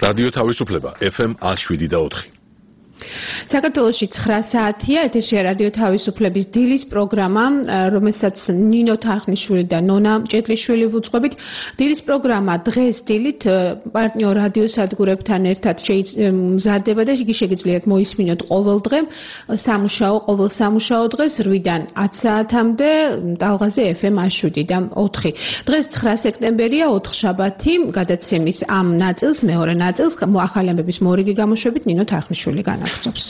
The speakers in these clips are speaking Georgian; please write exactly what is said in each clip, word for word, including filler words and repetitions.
რადიო თავისუფლება F M one oh seven და four. საქართველოში nine საათია ეთერშია რადიო თავისუფლების დილის პროგრამა, რომელსაც ნინო თარხნიშვილი და ნონა ჭეტრიშვილი ვუძღვებით. დილის პროგრამა დღეს დილით პარტნიორ რადიოსადგურებთან ერთად მზადდება და იგი შეგიძლიათ მოისმინოთ ყოველ დღე, სამუშაო, ყოველ სამუშაო დღეს eight-დან ten საათამდე ტალღაზე F M one oh seven და four. დღეს nine სექტემბერია, four შაბათი, გადაცემის ამ ნაწილს, მეორე ნაწილს, ახალი ამბების მორიგი გამოშვებით ნინო თარხნიშვილი განაგრძობს.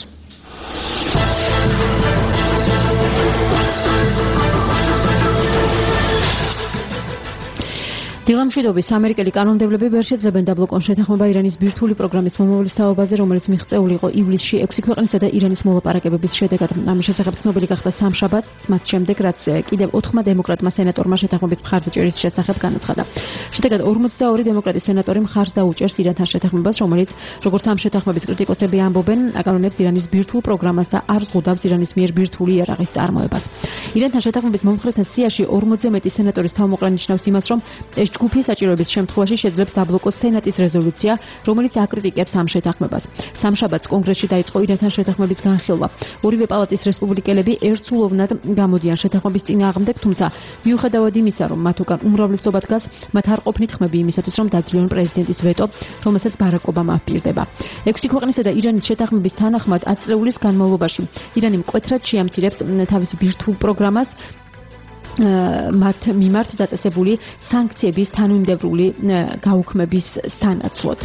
დილამშვიდობის ამერიკელი კანონმდებლები ვერ შეძლებენ დაბლოკონ შეთანხმება ირანის ბირთვული პროგრამის მომავლის თაობაზე, რომელიც მიღწეული იყო ივლისში six ქვეყნისა და ირანის მოლაპარაკებების შედეგად. ამის შესახებ ცნობილი გახდა სამშაბათს, მათ შემდეგ, რაც კიდევ ოთხმა დემოკრატმა სენატორმა შეთანხმების მხარდაჭერის შესახებ განაცხადა. შედეგად forty-two დემოკრატი სენატორი მხარს დაუჭერს ირანთან შეთანხმებას, რომელიც, როგორც ამ შეთანხმების კრიტიკოსები ამბობენ, აკანონებს ირანის ბირთვულ პროგრამას და არ ზღუდავს ირანის მიერ ბირთვული იარაღის წარმოებას. ირანთან შეთანხმების მომხრეთა სიაში forty მეტი სენატორის თავმოყრა ნიშნავს იმას, რომ ეს ჯგუფი საჭიროების შემთხვევაში შეძლებს დაბლოკოს სენატის რეზოლუცია, რომელიც აკრიტიკებს ამ შეთანხმებას. სამშაბათს კონგრესში დაიწყო ირანთან შეთანხმების განხილვა. ორივე პალატის რესპუბლიკელები ერთსულოვნად გამოდიან შეთანხმების წინააღმდეგ, თუმცა მიუხედავად იმისა, რომ მათ უკან უმრავლესობა დგას, მათ არ ყოფნით ხმები იმისათვის, რომ დაძლიონ პრეზიდენტის ვეტო, რომელსაც ბარაკ ობამა აპირდება. ექვსი ქვეყნისა და ირანის შეთანხმების თანახმად ათი წლეულის განმავლობაში ირანი მკვეთრად შეამცირებს თავის ბირთვულ პროგრამას, მათ მიმართ დაწესებული სანქციების თანმიმდევრული გაუქმების სანაცვლოდ.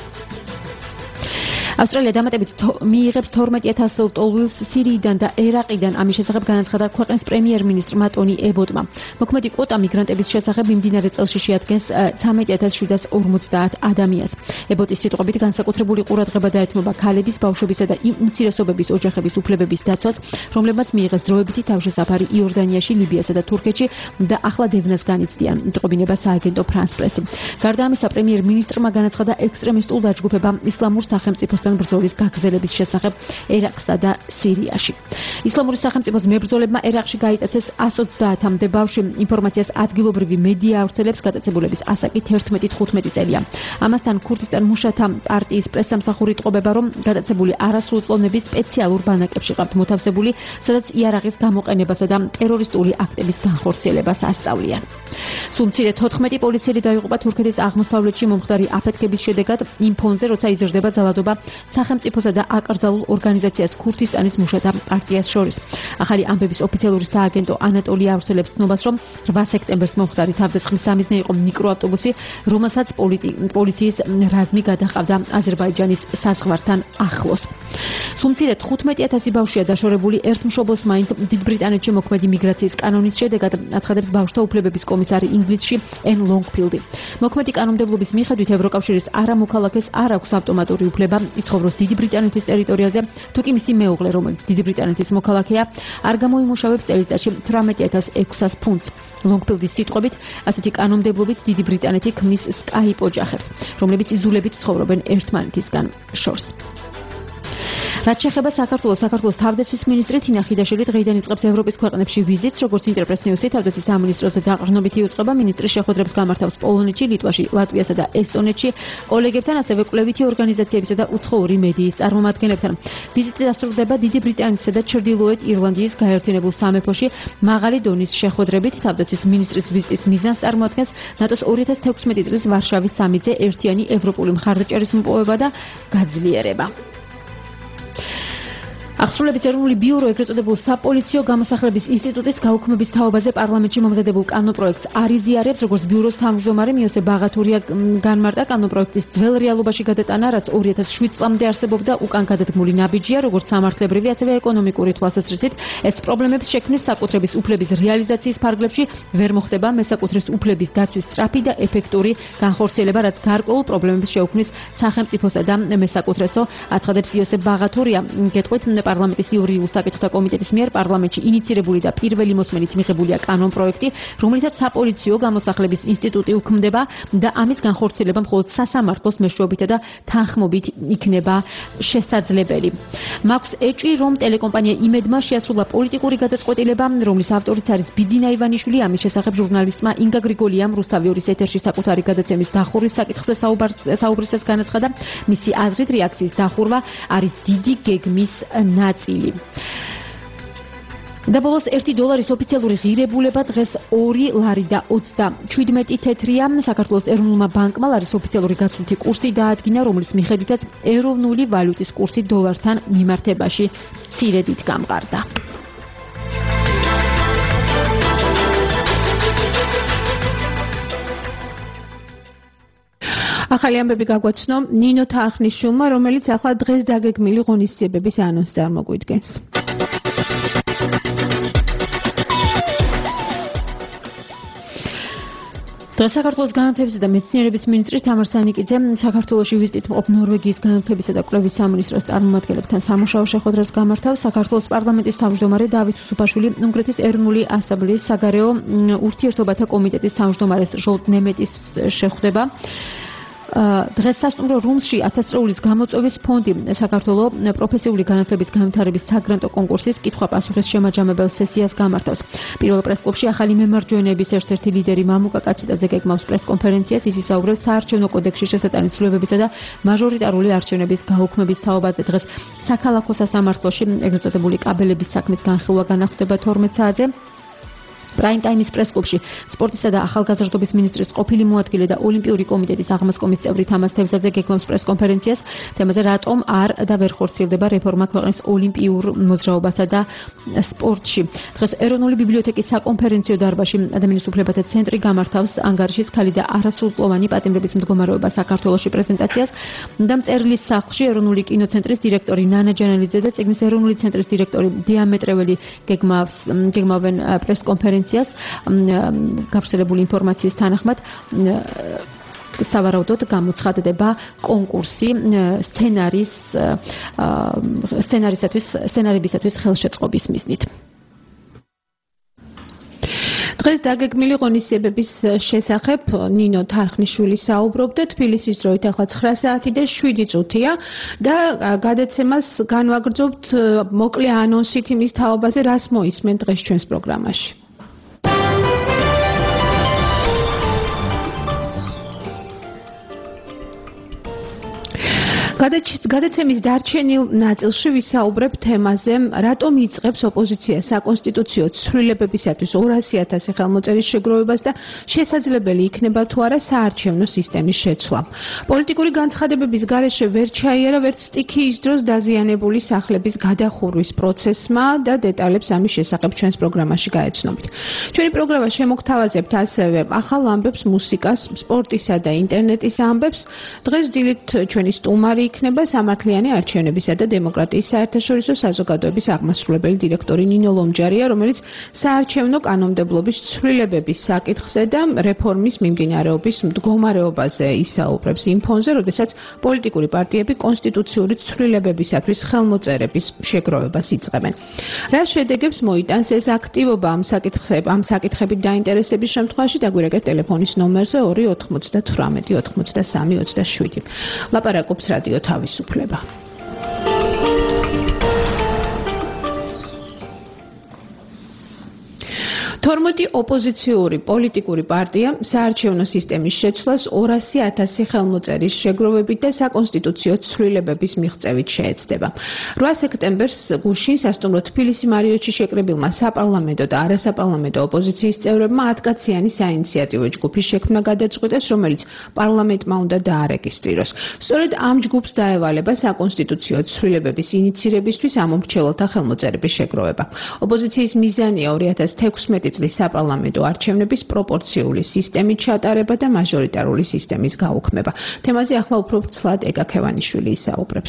ავსტრალია დამატებით მიიღებს twenty-two thousand ტოლვილს სირიიდან და ერაყიდან. ამის შესახებ განაცხადა ქვეყნის პრემიერ-მინისტრმა ტონი ებოტმა. მოქმედი კვოტა მიგრანტების შესახებ მიმდინარე წელში შეადგენს thirteen thousand seven hundred forty ადამიანს. ებოტის სიტყვებით განსაკუთრებული ყურადღება დაეთმობა ქალების, ბავშვებისა და უმცირესობების ოჯახების უფლებების დაცვას, რომლებმაც მიიღეს დროებითი თავშესაფარი იორდანიაში, ლიბიასა და თურქეთში და ახლა დევნას განიცდიან. იტყობინება სააგენტო ფრანს პრესი. გარდა ამისა, პრემიერ-მინისტრმა განაცხადა ექსტრემისტულ დაჯგუფებამ ისლამურ სახელმწიფოსთან ბრძოლის გაგრძელების შესახებ ერაყსა და სირიაში. ისლამური სახელმწიფოს მებრძოლებმა ერაყში გაიტაცეს one hundred twenty-მდე ბავშვი. ინფორმაციას ადგილობრივი მედია ავრცელებს, გატაცებულების ასაკი thirteen fifteen წელია. ამასთან ქურდისტან მუშათა პარტიის პრესამსახური იტყობება, რომ გატაცებული არასრულწლოვნების სპეციალურ ბანაკებში ყავთ მოთავსებული, სადაც იარაღის გამოყენებასა და ტერორისტული აქტების განხორციელებას ასწავლიან. სულ მცირე fourteen პოლიციელი დაიღუპა თურქეთის აღმოსავლეთში მომხდარი აფეთქების შედეგად იმ ფონზე, როცა იზრდება ძალადობა სახელმწიფოსა და აკრძალულ ორგანიზაციას ქურთისტანის მუშათა პარტიას შორის. ახალი ამბების ოფიციალური სააგენტო ანატოლია ავრცელებს ცნობას, რომ eight სექტემბერს მომხდარი თავდასხმის სამიზნე იყო მიკროავტობუსი, რომელსაც პოლიციის რაზმი გადაჰყავდა აზერბაიჯანის საზღვართან ახლოს. სულ მცირე fifteen thousand ბავშვია დაშორებული. ერთ მშობელს მაინც დიდ ბრიტანეთში მოქმედი მიგრაციის კანონის შედეგად აცხადებს ბავშვთა უფლებების კომისარი ინგლისში ენ ლონგფილდი. მოქმედი კანონმდებლობის მიხედვით ევროკავშირის არამოქალაქეს არ აქვს ავტომატური უფლება იცხოვროს დიდი ბრიტანეთის ტერიტორიაზე, თუ კი მისი მეუღლე, რომელიც დიდი ბრიტანეთის მოქალაქეა, არ გამოიმუშავებს წელიწადში eighteen thousand six hundred ფუნტს. ლონგფილდის სიტყვებით, ასეთი კანონმდებლობით დიდი ბრიტანეთი ქმნის სკაიპ ოჯახებს, რომლებიც იზოლებით ცხოვრობენ ერთმანეთისგან შორს. რაც შეეხება საქართველოს, საქართველოს თავდაცვის მინისტრი თინა ხიდაშვილი დღეიდან იწყებს ევროპის ქვეყნებში ვიზიტს, როგორც ინტერპრეს ნიუსი თავდაცვის სამინისტროზე დაყრდნობითი უწყება. მინისტრი შეხვედრებს გამართავს პოლონეთში, ლიტვაში, ლატვიასა და ესტონეთში კოლეგებთან, ასევე კვლევითი ორგანიზაციებისა და უცხოური მედიის წარმომადგენლებთან. ვიზიტი დასრულდება დიდი ბრიტანეთისა და ჩრდილოეთ ირლანდიის გაერთიანებულ სამეფოში მაღალი დონის შეხვედრებით. თავდაცვის მინისტრის ვიზიტის მიზანს წარმოადგენს ნატოს two thousand sixteen წლის ვარშავის სამიტზე ერთიანი ევროპული მხარდაჭერის მოპოვება და გაძლიერება. აღსრულების ეროვნული ბიურო ეგრეთ წოდებულ საპოლიციო გამოსახლების ინსტიტუტის გაუქმების თაობაზე პარლამენტში მომზადებულ კანონპროექტს არ იზიარებს, როგორც ბიუროს თავმჯდომარე მიოსე ბაღათურია განმარტა. კანონპროექტის ძველ რეალობაში გადატანა, რაც two thousand seven წლამდე არსებობდა, უკან გადადგმული ნაბიჯია, როგორც სამართლებრივი, ასევე ეკონომიკური თვალსაზრისით. ეს პრობლემებს შექმნის საკუთრების უფლების რეალიზაციის ფარგლებში ვერ მოხდება მესაკუთრის უფლების დაცვის სწრაფი და ეფექტური განხორციელება, რაც გარკვეულ პრობლემებს შეუქმნის სახელმწიფოსა და მესაკუთრესო, აცხადებს იოსე ბაღათურია. გეტყვით პარლამენტის იურიდიულ საკითხთა კომიტეტის მიერ პარლამენტში ინიცირებული და პირველი მოსმენით მიღებულია კანონპროექტი, რომელიცაც საპოლიციო გამოსახლების ინსტიტუტი უქმდება და ამის განხორციელება მხოლოდ სასამართლოს მეშვეობითა და თანხმობით იქნება შესაძლებელი. მაქვს ეჭვი, რომ ტელეკომპანია იმედმა შეასრულა პოლიტიკური გადაწყვეტილება, რომლის ავტორიც არის ბიძინა ივანიშვილი. ამის შესახებ ჟურნალისტმა ინგა გრიგოლიამ რუსთავი ორის ეთერში საკუთარი გადაცემის დახურვის საკითხზე საუბრისას განაცხადა, მისი აზრით რეაქციის დახურვა არის დიდი გეგმის ნაწილი. და ბოლოს ერთი დოლარის ოფიციალური ღირებულება დღეს ორი ლარი და ოცდაშვიდმეტი თეთრია. საქართველოს ეროვნულმა ბანკმა ლარის ოფიციალური გაცვლითი კურსი დაადგინა, რომლის მიხედვითაც ეროვნული ვალუტის კურსი დოლართან მიმართებაში მცირედით გამყარდა. ახალი ამბები გაგვაცნო ნინო თარხნიშვილმა, რომელიც ახლა დღეს დაგეგმილი ღონისძიებების ანონსს წარმოგვიდგენს. დღეს საქართველოს განათლებისა და მეცნიერების მინისტრი თამარ სანიკიძე საქართველოში ვიზიტით მყოფ ნორვეგიის განათლებისა და კვლევის სამინისტროს წარმომადგენლებთან სამუშაო შეხვედრას გამართავს. საქართველოს პარლამენტის თავმჯდომარე დავით უსუფაშვილი, უნგრეთის ეროვნული ასამბლეის საგარეო ურთიერთობათა კომიტეტის თავმჯდომარეს ჟოლტ ნემეტის შეხვდება. დღეს სასტუმრო რუმსში ათასწლეულის გამოწვევის ფონდი საქართველოს პროფესიული განათლების განვითარების საგრანტო კონკურსის კითხვა-პასუხის შემაჯამებელ სესიას გამართავს. პირველ პრესკლუბში ახალი მემარჯვენეების ერთ-ერთი ლიდერი მამუკა კაციტაძე გეგმავს პრესკონფერენციას. ის ისაუბრებს საარჩევნო კოდექსში შესატანი ცვლილებებისა და მაჟორიტარული არჩევნების გაუქმების თაობაზე. დღეს საქალაქო სასამართლოში ეგრეთ წოდებული კაბელების საქმის განხილვა განახლდება თორმეტ საათზე. პრაიმ ტაიმის პრესკლუბში სპორტისა და ახალგაზრდობის მინისტრის ყოფილი მოადგილე და ოლიმპიური კომიტეტის აღმასკომის წევრი თამაზ თევზაძე გეგმავს პრესკონფერენციას თემაზე რატომ არ და ვერ ხორციელდება რეფორმა ქვეყნის ოლიმპიურ მოძრაობასა და სპორტში. დღეს ეროვნული ბიბლიოთეკის საკონფერენციო დარბაზში ადამიანის უფლებათა ცენტრი გამართავს ანგარიშის ქალი და არასრულწლოვანი პატიმრების მდგომარეობა საქართველოში პრეზენტაციას და მწერლის სახლში ეროვნული კინოცენტრის დირექტორი ნანა ჯანელიძე და წიგნის ეროვნული ცენტრის დირექტორი დიამეტრეველი გეგმავს გეგმავენ პრესკონფერენციას გავრცელებული ინფორმაციის თანახმად სავარაუდოდ გამოცხადდება კონკურსი სცენარის სცენარისათვის სცენარებისათვის ხელშეწყობის მიზნით. დღეს დაგეგმილი ღონისძიებების შესახებ ნინო თარხნიშვილი საუბრობდა. თბილისის დროით ახლა ცხრა საათი და შვიდი წუთია და გადაცემას განვაგრძობთ მოკლე ანონსით იმის თაობაზე, რას მოისმენ დღეს ჩვენს პროგრამაში. გადაცემის დარჩენილ ნაწილში ვისაუბრებ თემაზე, რატომ იწყებს ოპოზიცია საკონსტიტუციო ცვლილებებისათვის ორასი ათასი ხელმოწერის შეგროვებას და შესაძლებელი იქნება თუ არა საარჩევნო სისტემის შეცვლა. პოლიტიკური განცხადებების გარეშე ვერ ჩაიარა ვერც სტიქი ის დროს დაზიანებული სახლების გადახურვის პროცესმა და დეტალებს ამის შესახებ ჩვენს პროგრამაში გაეცნობით. ჩვენი პროგრამა შემოგთავაზებთ ასევე ახალ ამბებს, მუსიკას, სპორტისა და ინტერნეტის ამბებს. დღეს დილით ჩვენი სტუმარი იქნება სამართლიანი არჩევნებისა და დემოკრატიის საერთაშორისო საზოგადოების აღმასრულებელი დირექტორი ნინო ლომჯარია, რომელიც საარჩევნო კანონმდებლობის ცვლილებების საკითხზე და რეფორმის მიმდინარეობის მდგომარეობაზე ისაუბრებს იმ ფონზე, როდესაც პოლიტიკური პარტიები კონსტიტუციური ცვლილებებისათვის ხელმოწერების შეგროვებას იწყებენ. რა შედეგებს მოიტანს ეს აქტივობა ამ საკითხზე, ამ საკითხებით დაინტერესების შემთხვევაში დაგვირეკეთ ტელეფონის ნომერზე ორი ოთხმოცდათვრამეტი ოთხმოცდასამი ოცდაშვიდი. ლაპარაკობს რადიო თავისუფლება. თორმეტი ოპოზიციური პოლიტიკური პარტია საარჩევნო სისტემის შეცვლას ორასი ათასი ხელმოწერის შეგროვებით და საკონსტიტუციო ცვლილებების მიღწევით შეეცდება. რვა სექტემბერს გუშინ სასტუმრო თბილისი მარიოტში შეკრებილმა საპარლამენტო და არასაპარლამენტო ოპოზიციის წევრებმა ათკაციანი საინიციატივო ჯგუფის შექმნა გადაწყვიტეს, რომელიც პარლამენტმა უნდა დაარეგისტრიროს. სწორედ ამ ჯგუფს დაევალება საკონსტიტუციო ცვლილებების ინიცირებისთვის ამომრჩეველთა ხელმოწერების შეგროვება. ოპოზიციის მიზანია ორი ათას თექვსმეტი წლის საპარლამენტო არჩევნების პროპორციული სისტემით ჩატარება და მაჟორიტარული სისტემის გაუქმება. თემაზე ახლა უფრო ვრცლად ეგა ქევანიშვილი ისაუბრებს.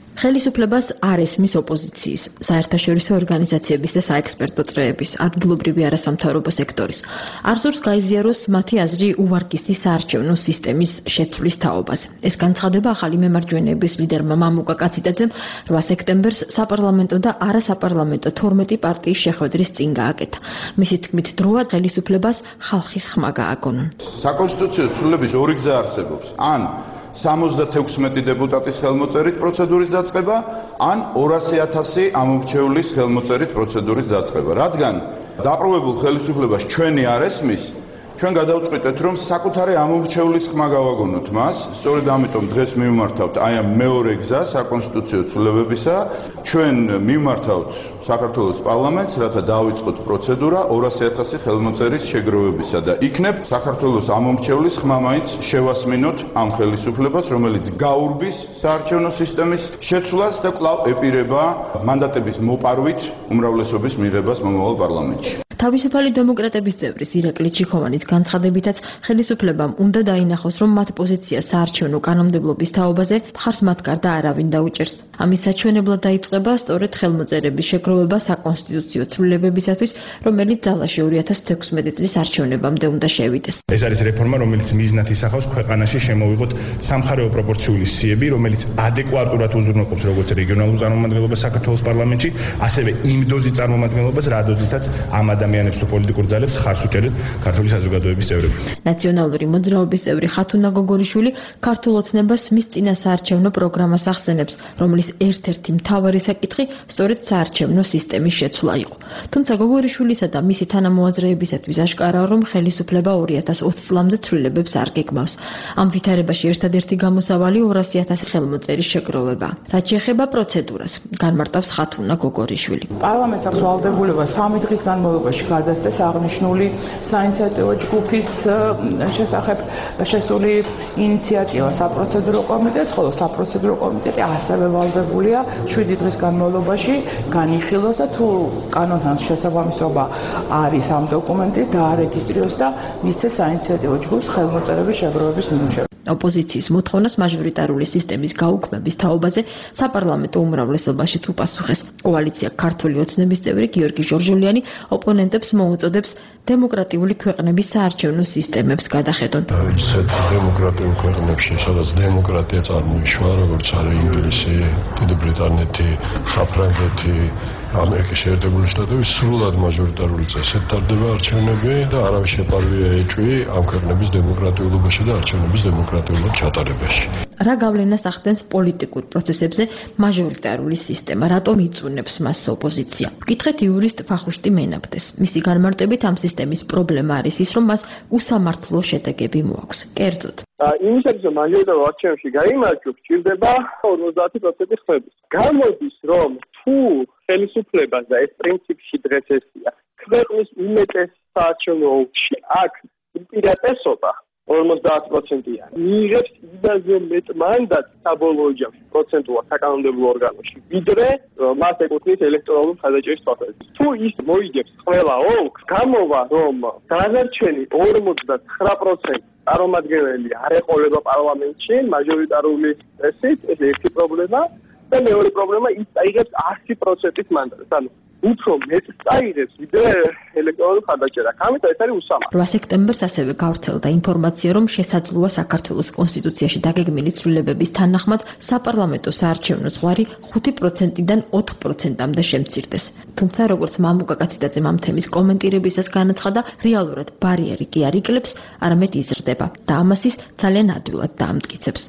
ხელისუფლებას არ ესმის ოპოზიციის, საერთაშორისო ორგანიზაციების და საექსპერტო წრეების, ადგილობრივი არასამთავრობო სექტორის. არ ზურს გაიზიაროს მათი აზრი უვარგისის საარჩევნო სისტემის შეცვლის თაობაზე. ეს განცხადება ახალი მემარჯვენეების ლიდერმა მამუკა კაციტაძემ რვა სექტემბერს საპარლამენტო და არასაპარლამენტო თორმეტი პარტიის შეხვედრის წინ გააკეთა. მისი თქმით, დროა ხელისუფლებას ხალხის ხმა გააგონონ. საკონსტიტუციო ცვლილების ორი გზა არსებობს. ან სამოცდათექვსმეტი დეპუტატის ხელმოწერით პროცედურის დაწყება, ან ორასი ათასი ამომრჩევლის ხელმოწერით პროცედურის დაწყება. რადგან დაპრობებულ ხელისუფლებას ჩვენი არ ესმის, ჩვენ გადავწყვიტეთ, რომ საკუთარი ამომრჩევლის ხმა გავაგონოთ მას. სწორედ ამიტომ დღეს მივმართავთ აი ამ მეორე გზა საკონსტიტუციო ცვლილებებისა. ჩვენ მივმართავთ საქართველოს პარლამენტს, რათა დავიწყოთ პროცედურა ორასი ათასი ხელმოწერის შეგროვებისა და იქნებ საქართველოს ამომრჩევლის ხმა მაინც შევასმინოთ ამ ხელისუფლებას, რომელიც გაურბის საარჩევნო სისტემის შეცვლას და კვლავ ეპირება მანდატების მოპარვით უმრავლესობის მიღებას მომავალ პარლამენტში. თავისუფალი დემოკრატების წევრის ირაკლი ჩიქოვანის განცხადებითაც ხელისუფლებამ უნდა დაინახოს, რომ მათ პოზიცია საარჩევნო კანონმდებლობის თაობაზე მხარს მათ გარდა არავინ დაუჭერს. ამის საჩვენებლად დაიწყება სწორედ ხელმოწერების შეგროვება საკონსტიტუციო ცვლილებებისათვის, რომელიც ძალაში ორი ათას თექვსმეტი წლის არჩევნებამდე უნდა შევიდეს. ეს არის რეფორმა, რომელიც მიზნად ისახავს ქვეყანაში შემოვიღოთ სამხარეო პროპორციული სიები, რომელიც ადეკვატურად უზრუნველყოფს როგორც რეგიონალურ წარმომადგენლობას საქართველოს პარლამენტში, ასევე იმ დოზის წარმომადგენლობას, რა დოზითაც ამ ადამიანებს თუ პოლიტიკურ ძალებს ხარს უჭერენ ქართული საზოგადოების წევრები. ნაციონალური მოძრაობის წევრი ხათუნა გოგორიშვილი ქართულ ოცნებას მის წინა საარჩევნო პროგრამას ახსენებს, რომლის ერთ-ერთი მთავარი საკითხი სწორედ საარჩევნო სისტემის შეცვლა იყო. თუმცა გოგორიშვილისა და მისი თანამოაზრეებისათვის აშკარაა, რომ ხელისუფლება ორი ათას ოცი წლამდე ცვლილებებს არ გეგმავს. ამ ვითარებაში ერთადერთი გამოსავალი ორასი ათასი ხელმოწერის შეგროვება. რაც შეეხება პროცედურას, განმარტავს ხათუნა გოგორიშვილი. პარლამენტს აქვს ვალდებულება სამი დღის განმავლობაში გადასცეს აღნიშნული საინიციატივო ჯგუფის შესახებ შესული ინიციატივა საპროცედურო კომიტეტს, ხოლო საპროცედურო კომიტეტი ასევე ვალდებულია შვიდი დღის განმავლობაში განიხილოს და თუ კანონთან შესაბამისობა არის ამ დოკუმენტის დაარეგისტრიროს და მისცეს საინიციატივო ჯგუფს ხელმოწერების შეგროვების ნიმუშები. ოპოზიციის მოთხოვნას მაჟორიტარული სისტემის გაუქმების თაობაზე საპარლამენტო უმრავლესობაშიც უპასუხეს. კოალიცია ქართული ოცნების წევრი გიორგი ჟორჟოლიანი ოპონენტებს მოუწოდებს დემოკრატიული ქვეყნების საარჩევნო სისტემებს გადახედონ. ისეთ დემოკრატიულ ქვეყნებში, სადაც დემოკრატია წარმოიშვა, როგორც არის ინგლისი, დიდი ბრიტანეთი, საფრანგეთი, ამერიკის შეერთებული შტატები, სრულად მაჟორიტარული წესით ტარდება არჩევნები და არავის შეპარვია ეჭვი ამ ქვეყნების დემოკრატიულობაში და არჩევნების დემოკრატიულად ჩატარებაში. რა გავლენას ახდენს პოლიტიკურ პროცესებზე მაჟორიტარული სისტემა, რატომ იწუნებს მას ოპოზიცია? ვკითხეთ იურისტ ფახუშტი მენაბდეს. მისი განმარტებით ამ სისტემის პრობლემა არის ის, რომ მას უსამართლო შედეგები მოაქვს. კერძოდ, იმისათვის რომ მაჟორიტარულ არჩევნებში გაიმარჯვოს, სჭირდება ორმოცდაათი პროცენტი ხმების. გამოდის, რომ თუ ხელისუფლებას და ეს პრინციპში დღეს ესია, ქვეყნის უმეტეს საარჩევნო ოლქში აქ უპირატესობა ორმოცდაათი პროცენტია. მიიღებს იმაზე მეტ მანდატს საბოლოო ჯამში პროცენტულად საკანონმდებლო ორგანოში, ვიდრე მას ეკუთვნის ელექტრონული მხარდაჭერის თვალსაზრისით. თუ ის მოიგებს ყველა ოლქს, გამოვა რომ დანარჩენი ორმოცდათხრა პროცენტი წარმომადგენელი არ ეყოლება პარლამენტში მაჟორიტარული წესით, ეს ერთი პრობლემა. და მეორე პრობლემა ის წაიღებს ასი პროცენტის მანდატს. ანუ უფრო მეტს წაიღებს, ვიდრე ელექტრონული მხარდაჭერა. ამიტომ ეს არის უსამართლო. რვა სექტემბერს ასევე გავრცელდა ინფორმაცია, რომ შესაძლოა საქართველოს კონსტიტუციაში დაგეგმილი ცვლილებების თანახმად საპარლამენტო საარჩევნო ზღვარი ხუთი პროცენტიდან ოთხ პროცენტამდე შემცირდეს. თუმცა, როგორც მამუკა კაციტაძემ ამ თემის კომენტირებისას განაცხადა, რეალურად ბარიერი კი არ იკლებს, არამედ იზრდება და ამას ის ძალიან ადვილად დაამტკიცებს.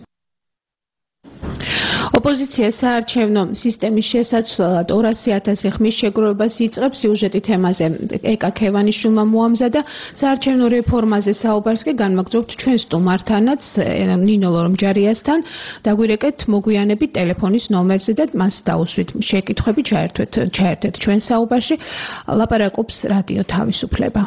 ოპოზიცია საარჩევნო სისტემის შესაცვლელად ორასი ათასი ხმის შეგროვებას იწყებს. სიუჟეტი თემაზე ეკა ქევანიშვილმა მოამზადა. საარჩევნო რეფორმაზე საუბარს კი განმაგზავნებთ ჩვენ სტუმართანაც, ნინო ლორმჯარიასთან. დაგვირეკეთ მოგვიანებით ტელეფონის ნომერზე და მას დაუსვით შეკითხვები, ჩაერთვეთ ჩაერთეთ ჩვენ საუბარში. ლაპარაკობს რადიო თავისუფლება.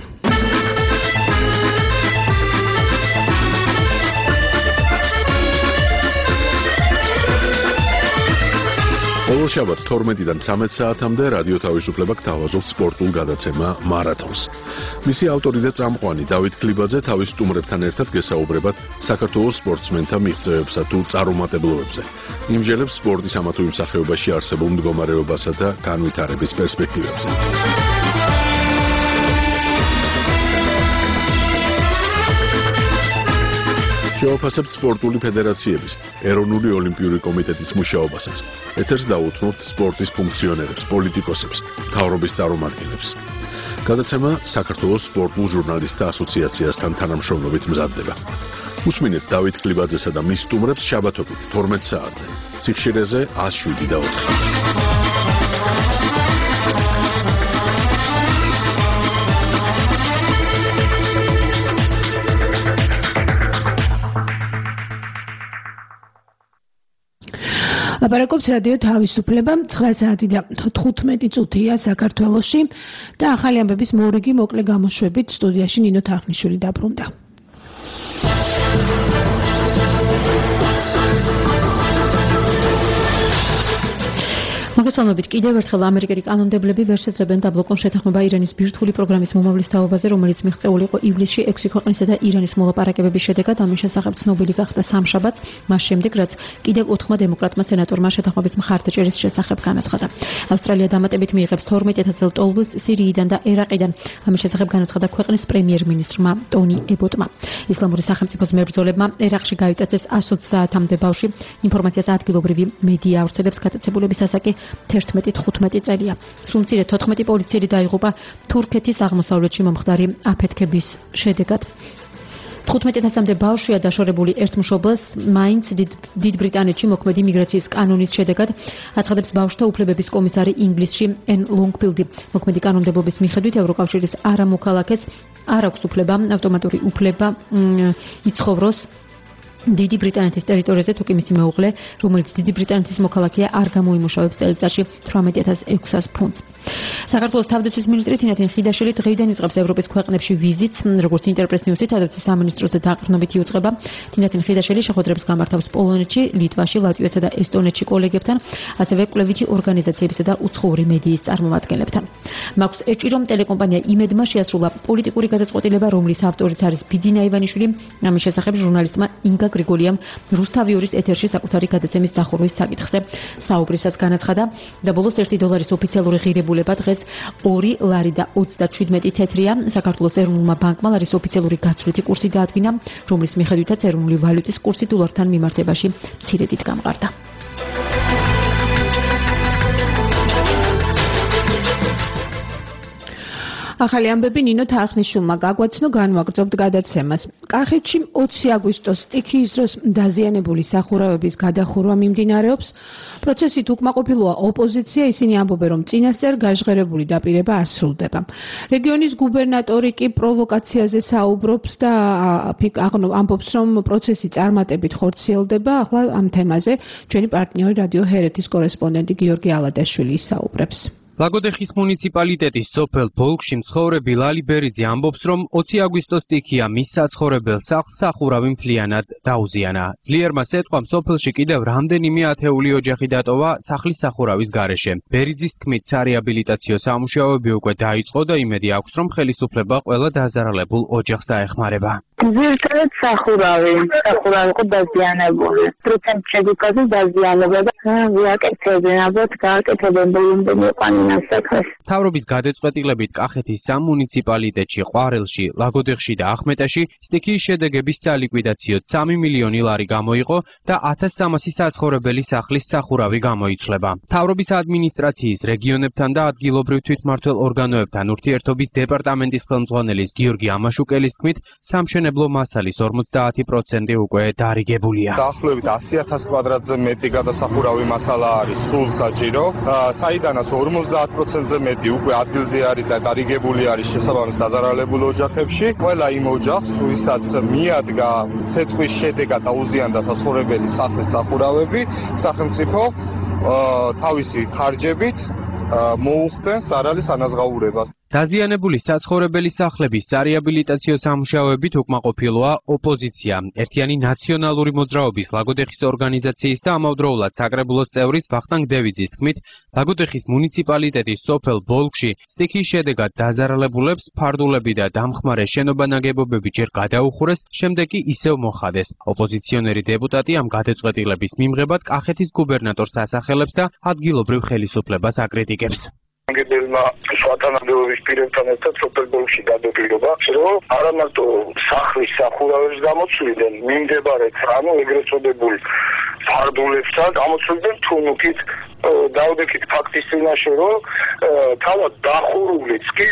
ყოველ ყოველშაბათს თორმეტიდან ცამეტ საათამდე რადიო თავისუფლება გთავაზობთ სპორტულ გადაცემა მარათონს. მისი ავტორი და წამყვანი დავით ქლიბაძე თავის სტუმრებთან ერთად გესაუბრებათ საქართველოს სპორტსმენთა მიღწევებსა თუ წარუმატებლობებზე. იმჟელებს სპორტის ამა თუ იმ სახეობაში არსებულ მდგომარეობასა და განვითარების პერსპექტივებზე. შევაფასებთ სპორტული ფედერაციების, ეროვნული ოლიმპიური კომიტეტის მუშაობასაც. ეთერს დაუთმობთ სპორტის ფუნქციონერებს, პოლიტიკოსებს, მთავრობის წარმომადგენლებს. გადაცემა საქართველოს სპორტულ ჟურნალისტთა ასოციაციასთან თანამშრომლობით მზადდება. უსმინეთ დავით ქლიბაძესა და მის სტუმრებს შაბათობით თორმეტ საათზე. სიხშირეზე ას შვიდი და ოთხი. ლაპარაკობს რადიო თავისუფლება ცხრა საათი და თხუთმეტი წუთია საქართველოში და ახალი ამბების მორიგი მოკლე გამოშვებით სტუდიაში ნინო თარხნიშვილი დაბრუნდა. მოგესალმებით. კიდევ ერთხელ ამერიკელი კანონმდებლები ვერ შეძლებენ დაბლოკონ შეთანხმება ირანის ბირთვული პროგრამის მომავლის თაობაზე, რომელიც მიღწეული იყო ივლისში ექვსი ქვეყნისა და ირანის მოლაპარაკებების შედეგად. ამის შესახებ ცნობილი გახდა სამშაბათს, მას შემდეგ რაც კიდევ ოთხმა დემოკრატმა სენატორმა შეთანხმების მხარდაჭერის შესახებ განაცხადა. ავსტრალია დამატებით მიიღებს თორმეტ ათასზე ტოლბლს სირიიდან და ერაყიდან. ამის შესახებ განაცხადა ქვეყნის პრემიერ-მინისტრმა ტონი ებოტმა. ისლამური სახელმწიფოს მებრძოლებმა ერაყში გაიტაცეს ასი ოცდაათამდე ბავშვი. ინფორმაციას ადგილობრივი მედია ავრცელებს. გატაცებულების ასაკი თერთმეტი თხუთმეტი წელია. სულ მცირე თოთხმეტი პოლიციელი დაიღუპა თურქეთის აღმოსავლეთში მომხდარი აფეთქების შედეგად. თხუთმეტი ათასამდე ბავშვია დაშორებული ერთ მშობელს მაინც დიდ ბრიტანეთში მოქმედი მიგრაციის კანონის შედეგად, აცხადებს ბავშვთა უფლებების კომისარი ინგლისში ენ ლონგფილდი. მოქმედი კანონმდებლობის მიხედვით ევროკავშირის არამოქალაქეს არ აქვს უფლება ავტომატური უფლება იცხოვროს დიდი ბრიტანეთის ტერიტორიაზე, თუ კი მისი მეუღლე, რომელიც დიდი ბრიტანეთის მოქალაქეა, არ გამოიმუშავებს წელიწადში თვრამეტი ათას ექვსას ფუნტს. საქართველოს თავდაცვის მინისტრი თინათინ ხიდაშელი დღეიდან იწყებს ევროპის ქვეყნებში ვიზიტს, როგორც ინტერპრეს ნიუსი თავდაცვის სამინისტროზე დაყრდნობით იუწყება. თინათინ ხიდაშელი შეხვედრებს გამართავს პოლონეთში, ლიტვაში, ლატვიასა და ესტონეთში კოლეგებთან, ასევე კვლევითი ორგანიზაციებისა და უცხოური მედიის წარმომადგენლებთან. მაქვს ეჭვი, რომ ტელეკომპანია იმედმა შეასრულა პოლიტიკური გადაწყვეტილება, რომლის ავტორიც არის ბიძინა ივანიშვილი. ამის შესახებ ჟურნალისტმა ინგა გრიგოლიამ რუსთავიურის ეთერში საკუთარი გადაცემის დახურვის საკითხზე საუბრისას განაცხადა და ბოლოს ერთი დოლარის ოფიციალური ღირებულება დღეს ორი ლარი და ოცდაშვიდმეტი თეთრია. საქართველოს ეროვნულმა ბანკმა ლარის ოფიციალური გაცვლითი კურსი დაადგინა, რომლის მიხედვითაც ეროვნული ვალუტის კურსი დოლართან მიმართებაში მცირედით გამყარდა. ახალი ამბები ნინო თარხნიშვილმა გაგვაცნო, განვაგრძობთ გადაცემას. კახეთში ოცი აგვისტოს სტიქიის დროს დაზიანებული სახურავების გადახურვა მიმდინარეობს. პროცესით უკმაყოფილოა ოპოზიცია, ისინი ამბობენ, რომ წინასწარ გაჟღერებული დაპირება არ სრულდება. რეგიონის გუბერნატორი კი პროვოკაციაზე საუბრობს და ამბობს, რომ პროცესი წარმატებით ხორციელდება. ახლა ამ თემაზე ჩვენი პარტნიორი რადიო ჰერეთის კორესპონდენტი გიორგი ალადაშვილი ისაუბრებს. ლაგოდეხის მუნიციპალიტეტის სოფელ ბოლკში მცხოვრები ლალი ბერიძე ამბობს, რომ ოცი აგვისტოს სტიქია მის საცხოვრებელ სახლს სახურავი მთლიანად დაუზიანა. ძლიერმა სიტყვამ სოფელში კიდევ რამდენიმე ათეული ოჯახი დატოვა სახლის სახურავის გარეშე. ბერიძის თქმით, სარეაბილიტაციო სამუშაოები უკვე დაიწყო და იმედი აქვს, რომ ხელისუფლება ყველა დაზარალებულ ოჯახს დაეხმარება. ძირითადად სახურავი, სახურავი იყო დაზიანებული. პროცენტ შეგიკაზე დაზიანება და ვიაკეთებენ, ალბათ გააკეთებენ ბოლომდე ყანინას საქმეს. მთავრობის გადაწყვეტილებით კახეთის სამ მუნიციპალიტეტში, ყვარელში, ლაგოდეხში და ახმეტაში სტიქიის შედეგების სალიკვიდაციოდ სამი მილიონი ლარი გამოიყო და ათას სამასი საცხოვრებელი სახლის სახურავი გამოიცვლება. მთავრობის ადმინისტრაციის, რეგიონებთან და ადგილობრივ თვითმმართველ ორგანოებთან ურთიერთობის დეპარტამენტის ხელმძღვანელის გიორგი ამაშუკელის თქმით, სამშენებლო მასალის ორმოცდაათი პროცენტი უკვე დარიგებულია. დაახლოებით ასი ათას კვადრატზე მეტი გადასახურავი მასალა არის სულ საჭირო, საიდანაც ორმოცდაათ პროცენტზე მეტი უკვე ადგილზე არის და დარიგებული არის შესაბამის დაზარალებულ ოჯახებში. ყველა იმ ოჯახს, ვისაც მიადგა ცეცხლის შედეგად აუზიანდა საცხოვრებელი სახლის სახურავები, სახელმწიფო თავისი ხარჯებით მოუხდენს სარალის ანაზღაურებას. დაზიანებული საცხოვრებელი სახლების სარეაბილიტაციო სამუშაოებით უკმაყოფილოა ოპოზიცია. ერთიანი ნაციონალური მოძრაობის ლაგოდეხის ორგანიზაციის და ამავდროულად საკრებულოს წევრის ვახტანგ დევიძის თქმით, ლაგოდეხის მუნიციპალიტეტის სოფელ ბოლქში სტიქიის შედეგად დაზარალებულებს ფარდულები და დამხმარე შენობა-ნაგებობები ჯერ გადაუხურეს, შემდეგ კი ისევ მოხადეს. ოპოზიციონერი დეპუტატი ამ გადაწყვეტილების მიმღებად კახეთის გუბერნატორს ასახელებს და ადგილობრივ ხელისუფლებას აკრიტიკებს. გებელმა სვატანადეობის პირებთან ერთად სოფელ ბოლქში გადაგვირობა, რომ არა მარტო სახლის სახურავებს გამოცვლიდნენ, მიმდებარედ ანუ ეგრეთ წოდებულ ფარდულებსაც გამოცვლიდნენ თუნუქით, დავდექით ფაქტის წინაშე, რომ თავად დახურულიც კი,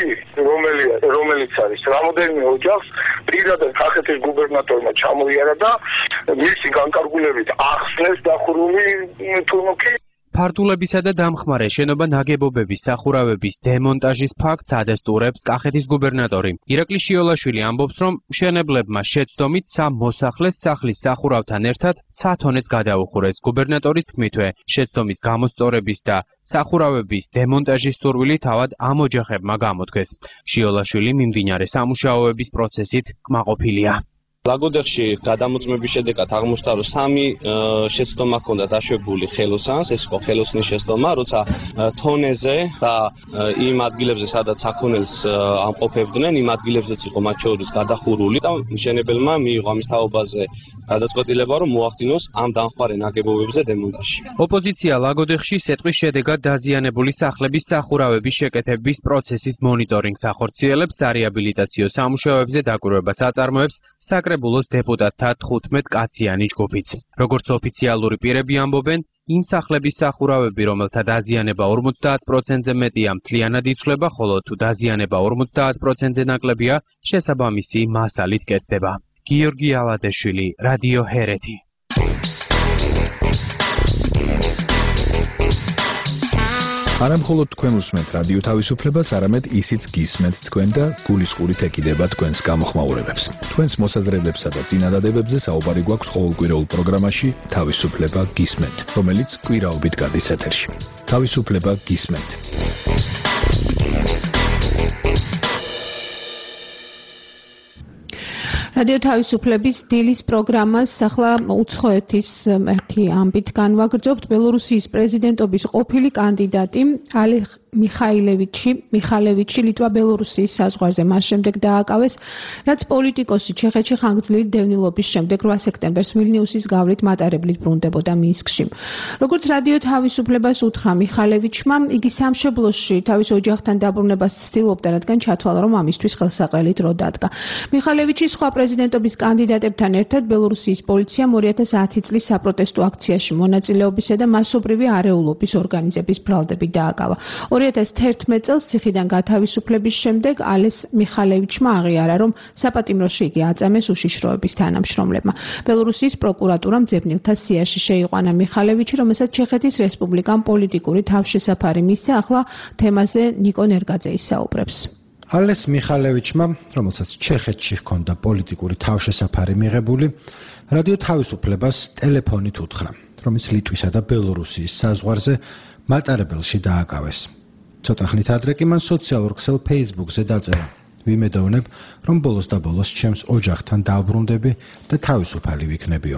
რომელიც არის რამოდენიმე ოჯახს პირადად კახეთის გუბერნატორმა ჩამოიარა და მისი განკარგულებით ახსნეს დახურული თუნუქი. ფარდულებისა და დამხმარე შენობა-ნაგებობების სახურავების დემონტაჟის ფაქტს ადესტურებს კახეთის გუბერნატორი. ირაკლი შიოლაშვილი ამბობს, რომ მშენებლებმა შეცდომით სამ მოსახლეს სახლის სახურავთან ერთად სათონეც გადაუხურეს. გუბერნატორის თქმითვე, შეცდომის გამოსწორების და სახურავების დემონტაჟის სურვილი თავად ამ ოჯახებმა გამოთქვეს. შიოლაშვილი მიმდინარე სამუშაოების პროცესით კმაყოფილია. ლაგოდეხში გადამოწმების შედეგად აღმოჩნდა, რომ სამი შეცდომა ჰქონდა დაშვებული ხელოსანს, ეს იყო ხელოსნის შეცდომა, როცა თონეზე და იმ ადგილებზე, სადაც საქონელს ამყოფებდნენ, იმ ადგილებზეც იყო მათ შორის გადახურული და მშენებელმა მიიღო ამის თაობაზე გადაწყვეტილება, რომ მოახდინოს ამ დამხმარე ნაგებობებზე დემონტაჟი. ოპოზიცია ლაგოდეხში სეტყვის შედეგად დაზიანებული სახლების სახურავების შეკეთების პროცესის მონიტორინგს ახორციელებს, სარეაბილიტაციო სამუშაოებზე დაკვირვებას აწარმოებს საკრებულოს დეპუტატთა თხუთმეტ-კაციანი ჯგუფიც. როგორც ოფიციალური პირები ამბობენ, იმ სახლების სახურავები, რომელთა დაზიანება ორმოცდაათ პროცენტზე მეტია, მთლიანად იცვლება, ხოლო თუ დაზიანება ორმოცდაათ პროცენტზე ნაკლებია, შესაბამისი მასალით კეთდება. გიორგი ალადეშვილი, რადიო ჰერეთი. არა მხოლოდ თქვენ უსმენთ რადიო თავისუფლებას, არამედ ისიც გისმენთ თქვენ და გულისყურით ეკიდება თქვენს გამოხმაურებებს. თქვენს მოსაზრებებსა და წინადადებებზე საუბარი გვაქვს ყოველკვირეულ პროგრამაში თავისუფლება გისმენთ, რომელიც კვირაობით გადის ეთერში. თავისუფლება გისმენთ. რადიო თავისუფლების დილის პროგრამას ახლა უცხოეთის ერთი ამბით განვაგრძობთ. ბელორუსიის პრეზიდენტობის ყოფილი კანდიდატი ალეხ მიხაილევიჩი მიხალევიჩი ლიტვა-ბელორუსიის საზღვარზე მას შემდეგ დააკავეს, რაც პოლიტიკოსი ჩეხეთში ხანგრძლივი დევნილობის შემდეგ რვა სექტემბერს ვილნიუსის გავლით მატარებლით ბრუნდებოდა მინსკში. როგორც რადიო თავისუფლებას უთხრა მიხალევიჩმა, იგი სამშობლოში თავის ოჯახთან დაბრუნებას ცდილობდა, რადგან ჩათვალა, რომ ამისთვის ხელსაყრელი დრო დადგა. მიხალევიჩი სხვა პრეზიდენტობის კანდიდატებთან ერთად ბელორუსიის პოლიციამ ორი ათას ათი წლის საპროტესტო აქციაში მონაწილეობისა და მასობრივი არეულობის ორგანიზების ბრალდებით დააკავა. ორი ათას თერთმეტ წელს ციხიდან გათავისუფლების შემდეგ ალეს მიხალევიჩმა აღიარა, რომ საპატიმროში იგი აწამეს უშიშროების თანამშრომლებმა. ბელორუსიის პროკურატურამ ძებნილთა სიაში შეიყვანა მიხალევიჩი, რომელსაც ჩეხეთის რესპუბლიკამ პოლიტიკური თავშესაფარი მისცა. ახლა თემაზე ნიკო ნერგაძე ისაუბრებს. ალეს მიხალევიჩმა, რომელსაც ჩეხეთში ჰქონდა პოლიტიკური თავშესაფარი მიღებული, რადიო თავისუფლებას ტელეფონით უთხრა, რომ ის ლიტვისა და ბელორუსიის საზღვარზე მატარებელში დააკავეს. ცოტა ხნით ადრე კი მან სოციალურ ქსელ Facebook-ზე დაწერა: "ვიმედოვნებ, რომ ბოლოს და ბოლოს ჩემს ოჯახთან დავბრუნდები და თავისუფალი ვიქნებიო."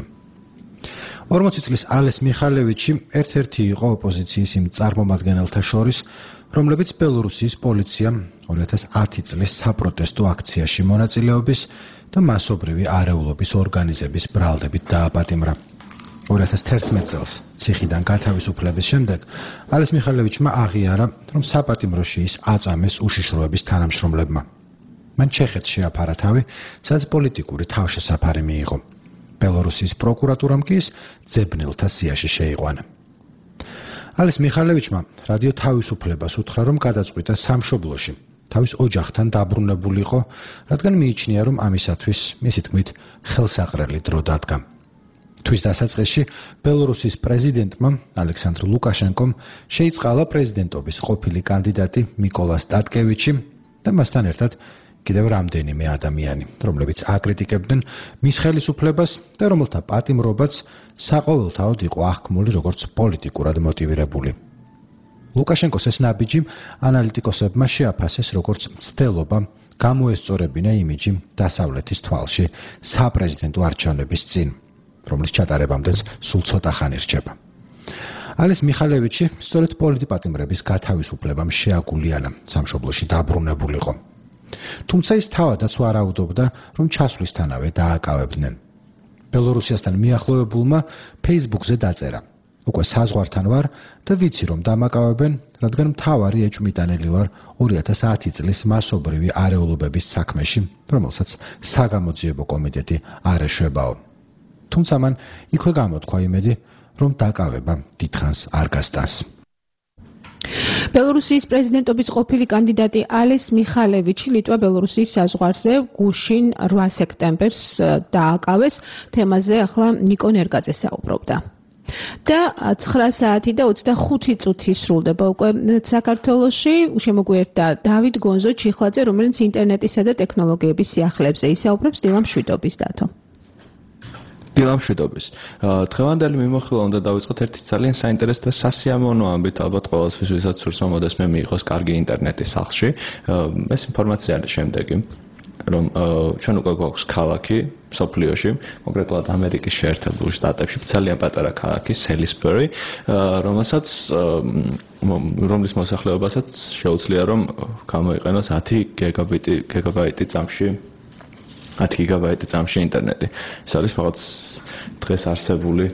ორმოცი წლის ალეს მიხალევიჩი ერთ-ერთი იყო ოპოზიციის იმ წარმომადგენელთა შორის, რომლებიც ბელორუსიის პოლიციამ ორი ათას ათი წლის საპროტესტო აქციაში მონაწილეობის და მასობრივი არეულობის ორგანიზების ბრალდებით დააპატიმრა. ორი ათას თერთმეტ წელს ციხიდან გათავისუფლების შემდეგ ალეს მიხალევიჩმა აღიარა, რომ საპატიმროში ის აწამეს უშიშროების თანამშრომლებმა. მან ჩეხეთს შეაფარა თავი, სადაც პოლიტიკური თავშესაფარი მიიღო. ბელორუსიის პროკურატურამ კი ის ძებნილთა სიაში შეიყვანა. ალეს მიხალევიჩმა რადიო თავისუფლებას უთხრა, რომ გადაწყვიტა სამშობლოში თავის ოჯახთან დაბრუნებულიყო, რადგან მიიჩნია, რომ ამისათვის მისი თქმით ხელსაყრელი დრო დადგა. თვის დასაწყისში ბელორუსის პრეზიდენტმა ალექსანდრ ლუკაშენკომ შეიწყალა პრეზიდენტობის ყოფილი კანდიდატი მიკოლა სტატკევიჩი და მასთან ერთად კიდევ რამდენიმე ადამიანი, რომლებიც აკრიტიკებდნენ მის ხელისუფლებას და რომელთა პატიმრობაც საყოველთაოდ იყო აღქმული როგორც პოლიტიკურად მოტივირებული. ლუკაშენკოს ეს ნაბიჯი ანალიტიკოსებმა შეაფასეს როგორც მცდელობა გამოესწორებინა იმიჯი დასავლეთის თვალში საპრეზიდენტო არჩევნების წინ, რომლის ჩატარებამდეც სულ ცოტა ხანი რჩება. ალეს მიხალევიჩი სწორედ პოლიტპატიმრების გათავისუფლებამ შეაგულიანა სამშობლოში დაბრუნებულიყო. თუმცა ის თავადაც ვარაუდობდა, რომ ჩასვლისთანავე დააკავებდნენ. ბელორუსიასთან მიახლოვებულმა Facebook-ზე დაწერა: უკვე საზღვართან ვარ და ვიცი რომ დამაკავებენ, რადგან მთავარი ეჭვმიტანილი ვარ ორი ათას ათი წლის მასობრივი არეულობების საქმეში, რომელსაც საგამოძიებო კომიტეტი არ ეშვებაო. თუმცა მან იქვე გამოთქვა იმედი, რომ დაკავება დიდხანს არ გასტანს. ბელორუსიის პრეზიდენტობის ყოფილი კანდიდატი ალეს მიხალევიჩი ლიტვა-ბელორუსიის საზღვარზე გუშინ რვა სექტემბერს დააკავეს. თემაზე ახლა ნიკო ნერგაძე საუბრობდა. და ცხრა საათი და ოცდახუთი წუთი სრულდება უკვე საქართველოში. შემოგვიერთდა დავით გონზო ჩიხლაძე, რომელიც ინტერნეტისა და ტექნოლოგიების სიახლეებზე ისაუბრებს. დილამშვიდობის დათო. დილამშვიდობის. დღევანდელი მიმოხილვა უნდა დავიწყოთ ერთი ძალიან საინტერესო და სასიამოვნო ამბით, ალბათ ყოველთვის ვისაც სურს რომ მოდესმე მიიღოს კარგი ინტერნეტი სახლში. ეს ინფორმაცია არის შემდეგი, რომ ჩვენ უკვე გვაქვს ქალაქი სოფლიოში, კონკრეტულად ამერიკის შეერთებულ შტატებში, ძალიან პატარა ქალაქი სელისბერი, რომელსაც რომლის მოსახლეობასაც შეუძლია რომ გამოიყენოს ათი გიგაბაიტი წამში ათი გიგაბაიტი წამში ინტერნეტი. ეს არის რაღაც დღეს არსებული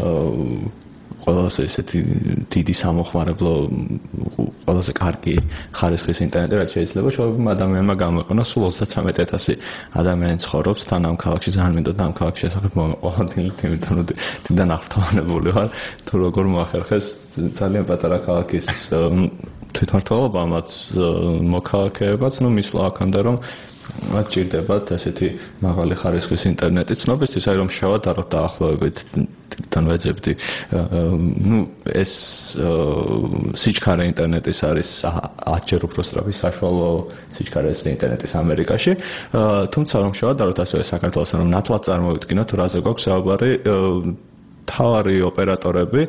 ყველაზე ესეთი დიდი სამოხმარებლო, ყველაზე კარგი ხარისხის ინტერნეტი, რაც შეიძლება ჩვეულებრივ ადამიანმა გამოიყენოს. სულ ოცდათრამეტი ათასი ადამიანი ცხოვრობს თან ამ ქალაქში, ძალიან მინდოდა ამ ქალაქის შესახებ მოვაყოლოთ, იმიტომ რომ თიდან აღფრთოვანებული ვარ, თუ როგორ მოახერხეს ძალიან პატარა ქალაქის თვითმმართველობამაც, მოქალაქეებაც, ნუ მისვლა აქამდე რომ მათ ჭირდებათ ესეთი მაღალი ხარისხის ინტერნეტი. ცნობისთვის აი რომ შევადაროთ დაახლოებით თან ვეძებდი. ნუ ეს სიჩქარე ინტერნეტის არის ათჯერ უფრო სწრაფი საშუალო სიჩქარე ინტერნეტის ამერიკაში. თუმცა რომ შევადაროთ ასევე საქართველოს, რომ ნათლად წარმოვიდგინოთ, რაზე გვაქვს საუბარი, თავარი ოპერატორები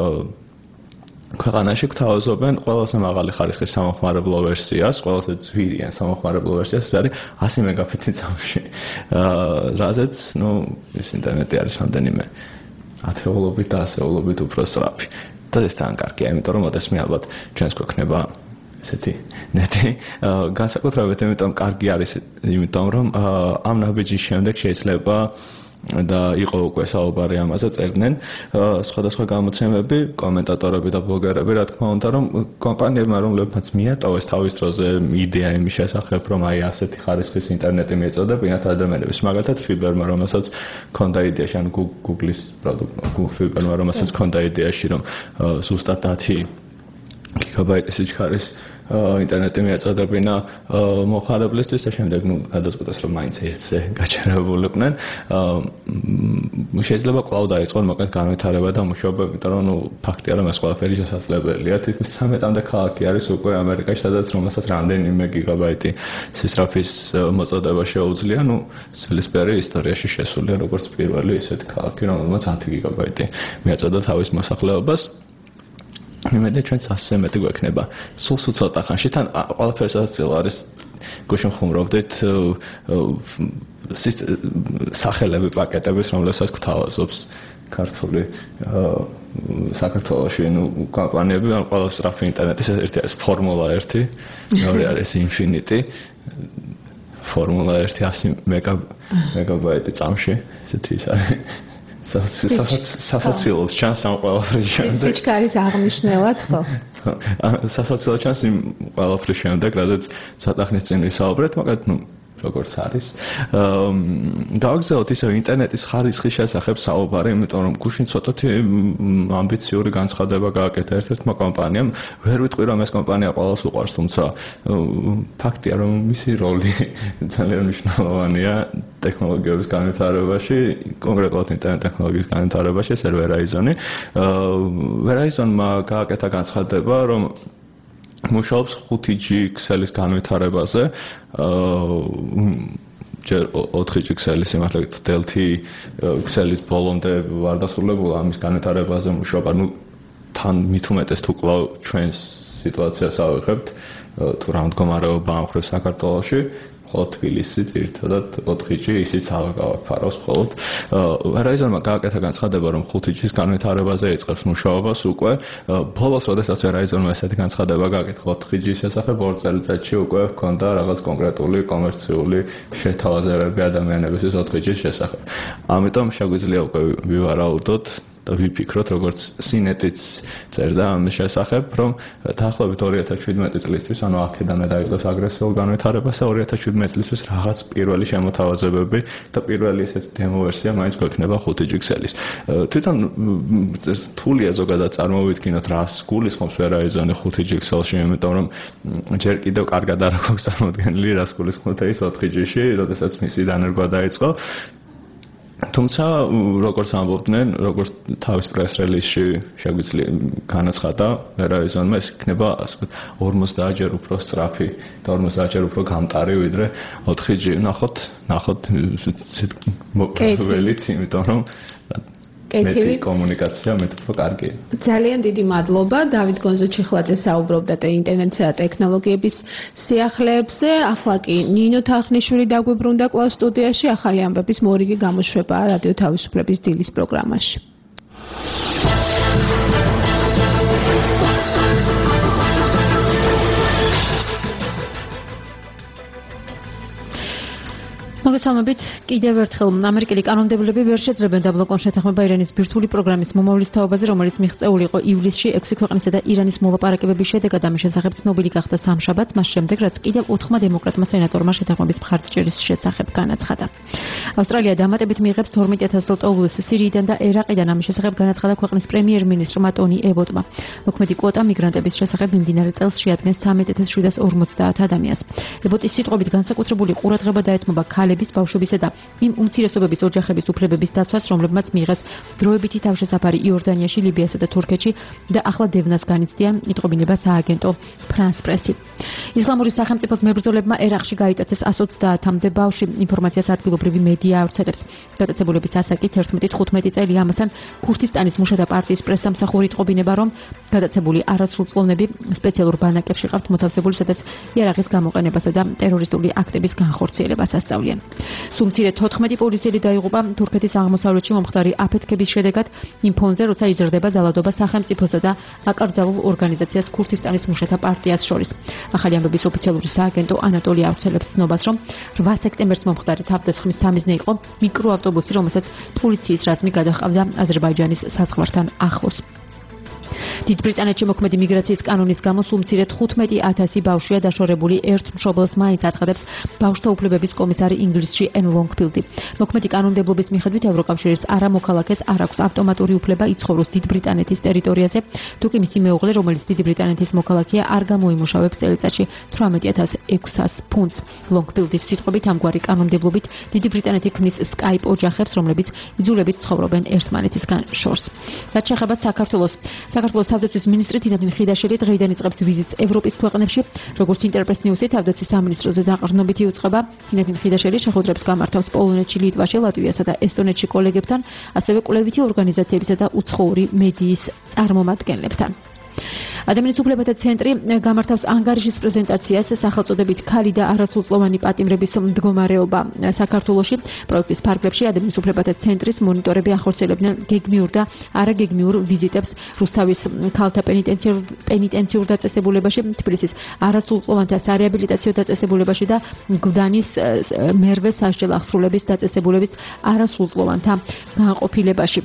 ქვეყანაში გვთავაზობენ ყველაზე მაღალი ხარისხის სამოხმარებლო ვერსიას, ყველაზე ძვირიან სამოხმარებლო ვერსიას, ეს არის ასი მეგაბიტი წამში. რაზეც, ნუ, ეს ინტერნეტი არის რამდენიმე ათეულობით და ასეულობით უფრო სწრაფი. და ეს ძალიან კარგია, იმიტომ რომ მოდესმე ალბათ ჩვენს გვექნება ესეთი ნეტი. განსაკუთრებით იმიტომ კარგი არის, იმიტომ რომ ამ ნაბიჯის შემდეგ შეიძლება და იყო უკვე საუბარი ამაზე, წერდნენ სხვადასხვა გამოცემები, კომენტატორები და ბლოგერები, რა თქმა უნდა, რომ კომპანიებმა, რომლებმაც მიატოვეს თავის დროზე იდეა იმის შესახებ, რომ აი ასეთი ხარისხის ინტერნეტი მიეწოდებინათ ადამიანებს, მაგალითად Fiber-მა, რომელსაც ქონდა იდეაში, ან Google-ის პროდუქტი, Fiber-მა, რომელსაც ქონდა იდეაში, რომ ზუსტად ათი გიგაბაიტი სიჩქარის ინტერნეტი მიეწოდებინა მოხარებლისთვის და შემდეგ ნუ გადაწყვიტეს რომ მაინც ერთზე გაჩერებულიყვნენ. შეიძლება კვლავ დაიწყონ მოკლედ განვითარება და მუშაობა, იმიტომ რომ ნუ ფაქტია რომ ეს ყველაფერი შესაძლებელია. თითქმის ცამეტამდე ქალაქი არის უკვე ამერიკაში, სადაც რომელსაც რამდენიმე გიგაბაიტი სისწრაფის მოწოდება შეუძლია. ნუ სელისბერი ისტორიაში შესულია როგორც პირველი ესეთი ქალაქი, რომელმაც ათი გიგაბაიტი მიაწოდა თავის მოსახლეობას. იმედი ჩვენც ასზე მეტი გვექნება. სულ სულ ცოტა ხანში თან ყველაფერი სასაცილო არის. გუშინ ხუმრობდით სახელები პაკეტების, რომლებსაც გვთავაზობს ქართული საქართველოში, ნუ კომპანიები, ან ყველა სწრაფი ინტერნეტის, ერთი არის ფორმულა ერთი, მეორე არის ინფინიტი. ფორმულა ერთი ასი მეგაბაიტი წამში, ესეთი ის არის. სასაცილოს ჩანს ამ ყველაფრის შემდეგ. სიჩქარის აღნიშვნელად, ხო? სასაცილო ჩანს იმ ყველაფრის შემდეგ, რადგან ცოტა ხნის წინ ვისაუბრეთ, მაგრამ ნუ როგორც არის. გავაგზავნოთ ისევ ინტერნეტის ხარისხის შესახებ საუბარი, იმიტომ რომ გუშინ ცოტათი ამბიციური განცხადება გააკეთა ერთ-ერთმა კომპანიამ. ვერ ვიტყვი რომ ეს კომპანია ყველას უყვარს, თუმცა ფაქტია რომ მისი როლი ძალიან მნიშვნელოვანია ტექნოლოგიების განვითარებაში, კონკრეტულად ინტერნეტ ტექნოლოგიის განვითარებაში, ეს არის Verizon-ი. Verizon-მა გააკეთა განცხადება, რომ მუშაობს ხუთი ჯი ქსელის განვითარებაზე. ჯერ ოთხი ჯი ქსელის სიმართლე დელთი ქსელის ბოლომდე არ დასრულებულა ამის განვითარებაზე მუშაობა. ნუ თან მით უმეტეს თუ კვლავ ჩვენს სიტუაციას ავიღებთ თუ რა მდგომარეობა ამ ხრივ საქართველოში მხოლოდ თბილისი ძირითადად ოთხი ჯი ისიც აღგავაფარავს მხოლოდ ვერაიზონმა გააკეთა განცხადება რომ ხუთი ჯის განვითარებაზე იწყებს მუშაობას უკვე ბოლოს როდესაც ვერაიზონმა ესეთი განცხადება გააკეთა ოთხი ჯის შესახებ ორ წელიწადში უკვე ჰქონდა რაღაც კონკრეტული კომერციული შეთავაზებები ადამიანებისთვის ოთხი ჯის შესახებ ამიტომ შეგვიძლია უკვე ვივარაუდოთ და ვიფიქროთ როგორც სინეტიც წერდა ამის შესახებ რომ დაახლოებით ორი ათას შვიდმეტი წლისთვის ანუ აქედან დაიწყოს აგრესიულ განვითარებას და ორი ათას შვიდმეტი წლისთვის რაღაც პირველი შემოთავაზებები და პირველი ესეთი დემო ვერსია მაინც გვექნება ხუთი ჯი ქსელის თვითონ რთულია ზოგადად წარმოვიდგინოთ რას გულისხმობს ვერაიზონი ხუთი ჯი ქსელში იმიტომ რომ ჯერ კიდევ კარგად არ აქვს წარმოდგენილი რას გულისხმობს ის ოთხი ჯიში როდესაც მისი დანერგვა დაიწყო თუმცა როგორც ამბობდნენ, როგორც თავის პრეს-რელიზში შეგვიძლია განაცხადა, ვერაიზონმა ეს იქნება ასე ვთქვათ ორმოცდაათ ჯერ უფრო სწრაფი და ორმოცდაათ ჯერ უფრო გამტარი ვიდრე ოთხი ჯი. ნახოთ, ნახოთ მოკვლევით, იმიტომ რომ მეტი კომუნიკაცია მეტ უფრო კარგია. ძალიან დიდი მადლობა დავით გონზო-ჩიხლაძე საუბრობდა და ინტერნეტსა და ტექნოლოგიების სიახლეებზე. ახლა კი ნინო თარხნიშვილი დაგვიბრუნდა კლას სტუდიაში ახალი ამბების მორიგი გამოშვებაა რადიო თავისუფლების დილის პროგრამაში. მოგესალმებით კიდევ ერთხელ ამერიკელი კანონმდებლები ვერ შეძლებენ დაბლოკონ შეთანხმება ირანის ბირთვული პროგრამის მომავლის თაობაზე, რომელიც მიღწეული იყო ივლისში ექვსი ქვეყნისა და ირანის მოლაპარაკებების შედეგად ამის შესახებ ცნობილი გახდა სამშაბათს, მას შემდეგ რაც კიდევ ოთხმა დემოკრატმა სენატორმა შეთანხმების მხარდაჭერის შესახებ განაცხადა. ავსტრალია დამატებით მიიღებს თორმეტ ათას დოლარს სირიიდან და ერაყიდან ამის შესახებ განაცხადა ქვეყნის პრემიერ-მინისტრმა ტონი ებოტმა. მოქმედი კვოტა მიგრანტების შესახებ მიმდინარე წელს შეადგენს ცხრამეტ ათას შვიდას ორმოცდაათ ადამიანს. ებოტის სიტყვებით განსაკუთრებული ყურადღება დაეთმობა ქალების, ბავშვებისა და იმ უმცირესობების ოჯახების უფლებების დაცვას, რომლებმაც მიიღეს დროებითი თავშესაფარი იორდანიაში, ლიბიასა და თურქეთში და ახლა დევნას განიცდია, იტყობინება სააგენტო ფრანს პრესი. ისლამური სახელმწიფოს მებრძოლებმა ერაყში გაიტაცეს ასი ოცდაათამდე ბავშვი, ინფორმაციას ადგილობრივი მედია ავრცელებს. გადაცემულების ასაკით თერთმეტი თხუთმეტი წელია, ამასთან ქურთისტანის მუშათა პარტიის პრესსამსახური იტყობინება, რომ გადაცემული არასრულწლოვნები სპეციალურ ბანაკებში ყავთ მოთავსებული, სადაც იარაღის გამოყენებასა და ტერორისტული აქტების განხორციელებას ასწავლიან. სულ მცირე თოთხმეტი პოლიციელი დაიღუპა თურქეთის აღმოსავლეთში მომხდარი აფეთქების შედეგად იმ ფონზე, როცა იზრდება ძალადობა სახელმწიფოსა და აკრძალულ ორგანიზაციას ქურთისტანის მუშათა პარტიას შორის. ახალი ამბების ოფიციალური სააგენტო ანატოლი ავრცელებს ცნობას, რომ რვა სექტემბერს მომხდარი თავდასხმის სამიზნე იყო მიკროავტობუსი, რომელსაც პოლიციის რაზმი გადაჰყავდა აზერბაიჯანის საზღვართან ახლოს. დიდ ბრიტანეთში მოქმედი მიგრაციის კანონის გამო სულ მცირე თხუთმეტი ათასი ბავშვია დაშორებული ერთ მშობელს მაინც აცხადებს ბავშვთა უფლებების კომისარი ინგლისში ენ ლონგფილდი. მოქმედი კანონმდებლობის მიხედვით ევროკავშირის არამოქალაქეს არ აქვს ავტომატური უფლება იცხოვროს დიდ ბრიტანეთის ტერიტორიაზე, თუკი მისი მეუღლე, რომელიც დიდი ბრიტანეთის მოქალაქეა, არ გამოიმუშავებს წელიწადში თვრამეტი ათას ექვსას ფუნტს. ლონგფილდის სიტყვებით ამგვარი კანონმდებლობით დიდი ბრიტანეთი ქმნის Skype ოჯახებს, რომლებიც იძულებით ცხოვრობენ ერთმანეთისგან შორს. რაც შეეხება საქართველოს საქართველოს თავდაცვის მინისტრი თინათინ ხიდაშელი დღეიდან იწყებს ვიზიტს ევროპის ქვეყნებში. როგორც ინტერპრეს ნიუსი თავდაცვის სამინისტროზე დაყრდნობით იუწყება, თინათინ ხიდაშელი შეხვედრებს გამართავს პოლონეთში, ლიტვაში, ლატვიასა და ესტონეთში კოლეგებთან, ასევე კვლევითი ორგანიზაციებისა და უცხოური მედიის წარმომადგენლებთან. ადამიანის უფლებათა ცენტრი გამართავს ანგარიშის პრეზენტაციას სახელწოდებით ქალი და არასრულწლოვანი პატიმრების მდგომარეობა საქართველოში. პროექტის ფარგლებში ადამიანის უფლებათა ცენტრის მონიტორები ახორციელებდნენ გეგმიურ და არაგეგმიურ ვიზიტებს რუსთავის ქალთა პენიტენციურ პენიტენციურ დაწესებულებაში, თბილისის არასრულწლოვანთა სარეაბილიტაციო დაწესებულებაში და გლდანის მერვე სასჯელ აღსრულების დაწესებულების არასრულწლოვანთა განყოფილებაში.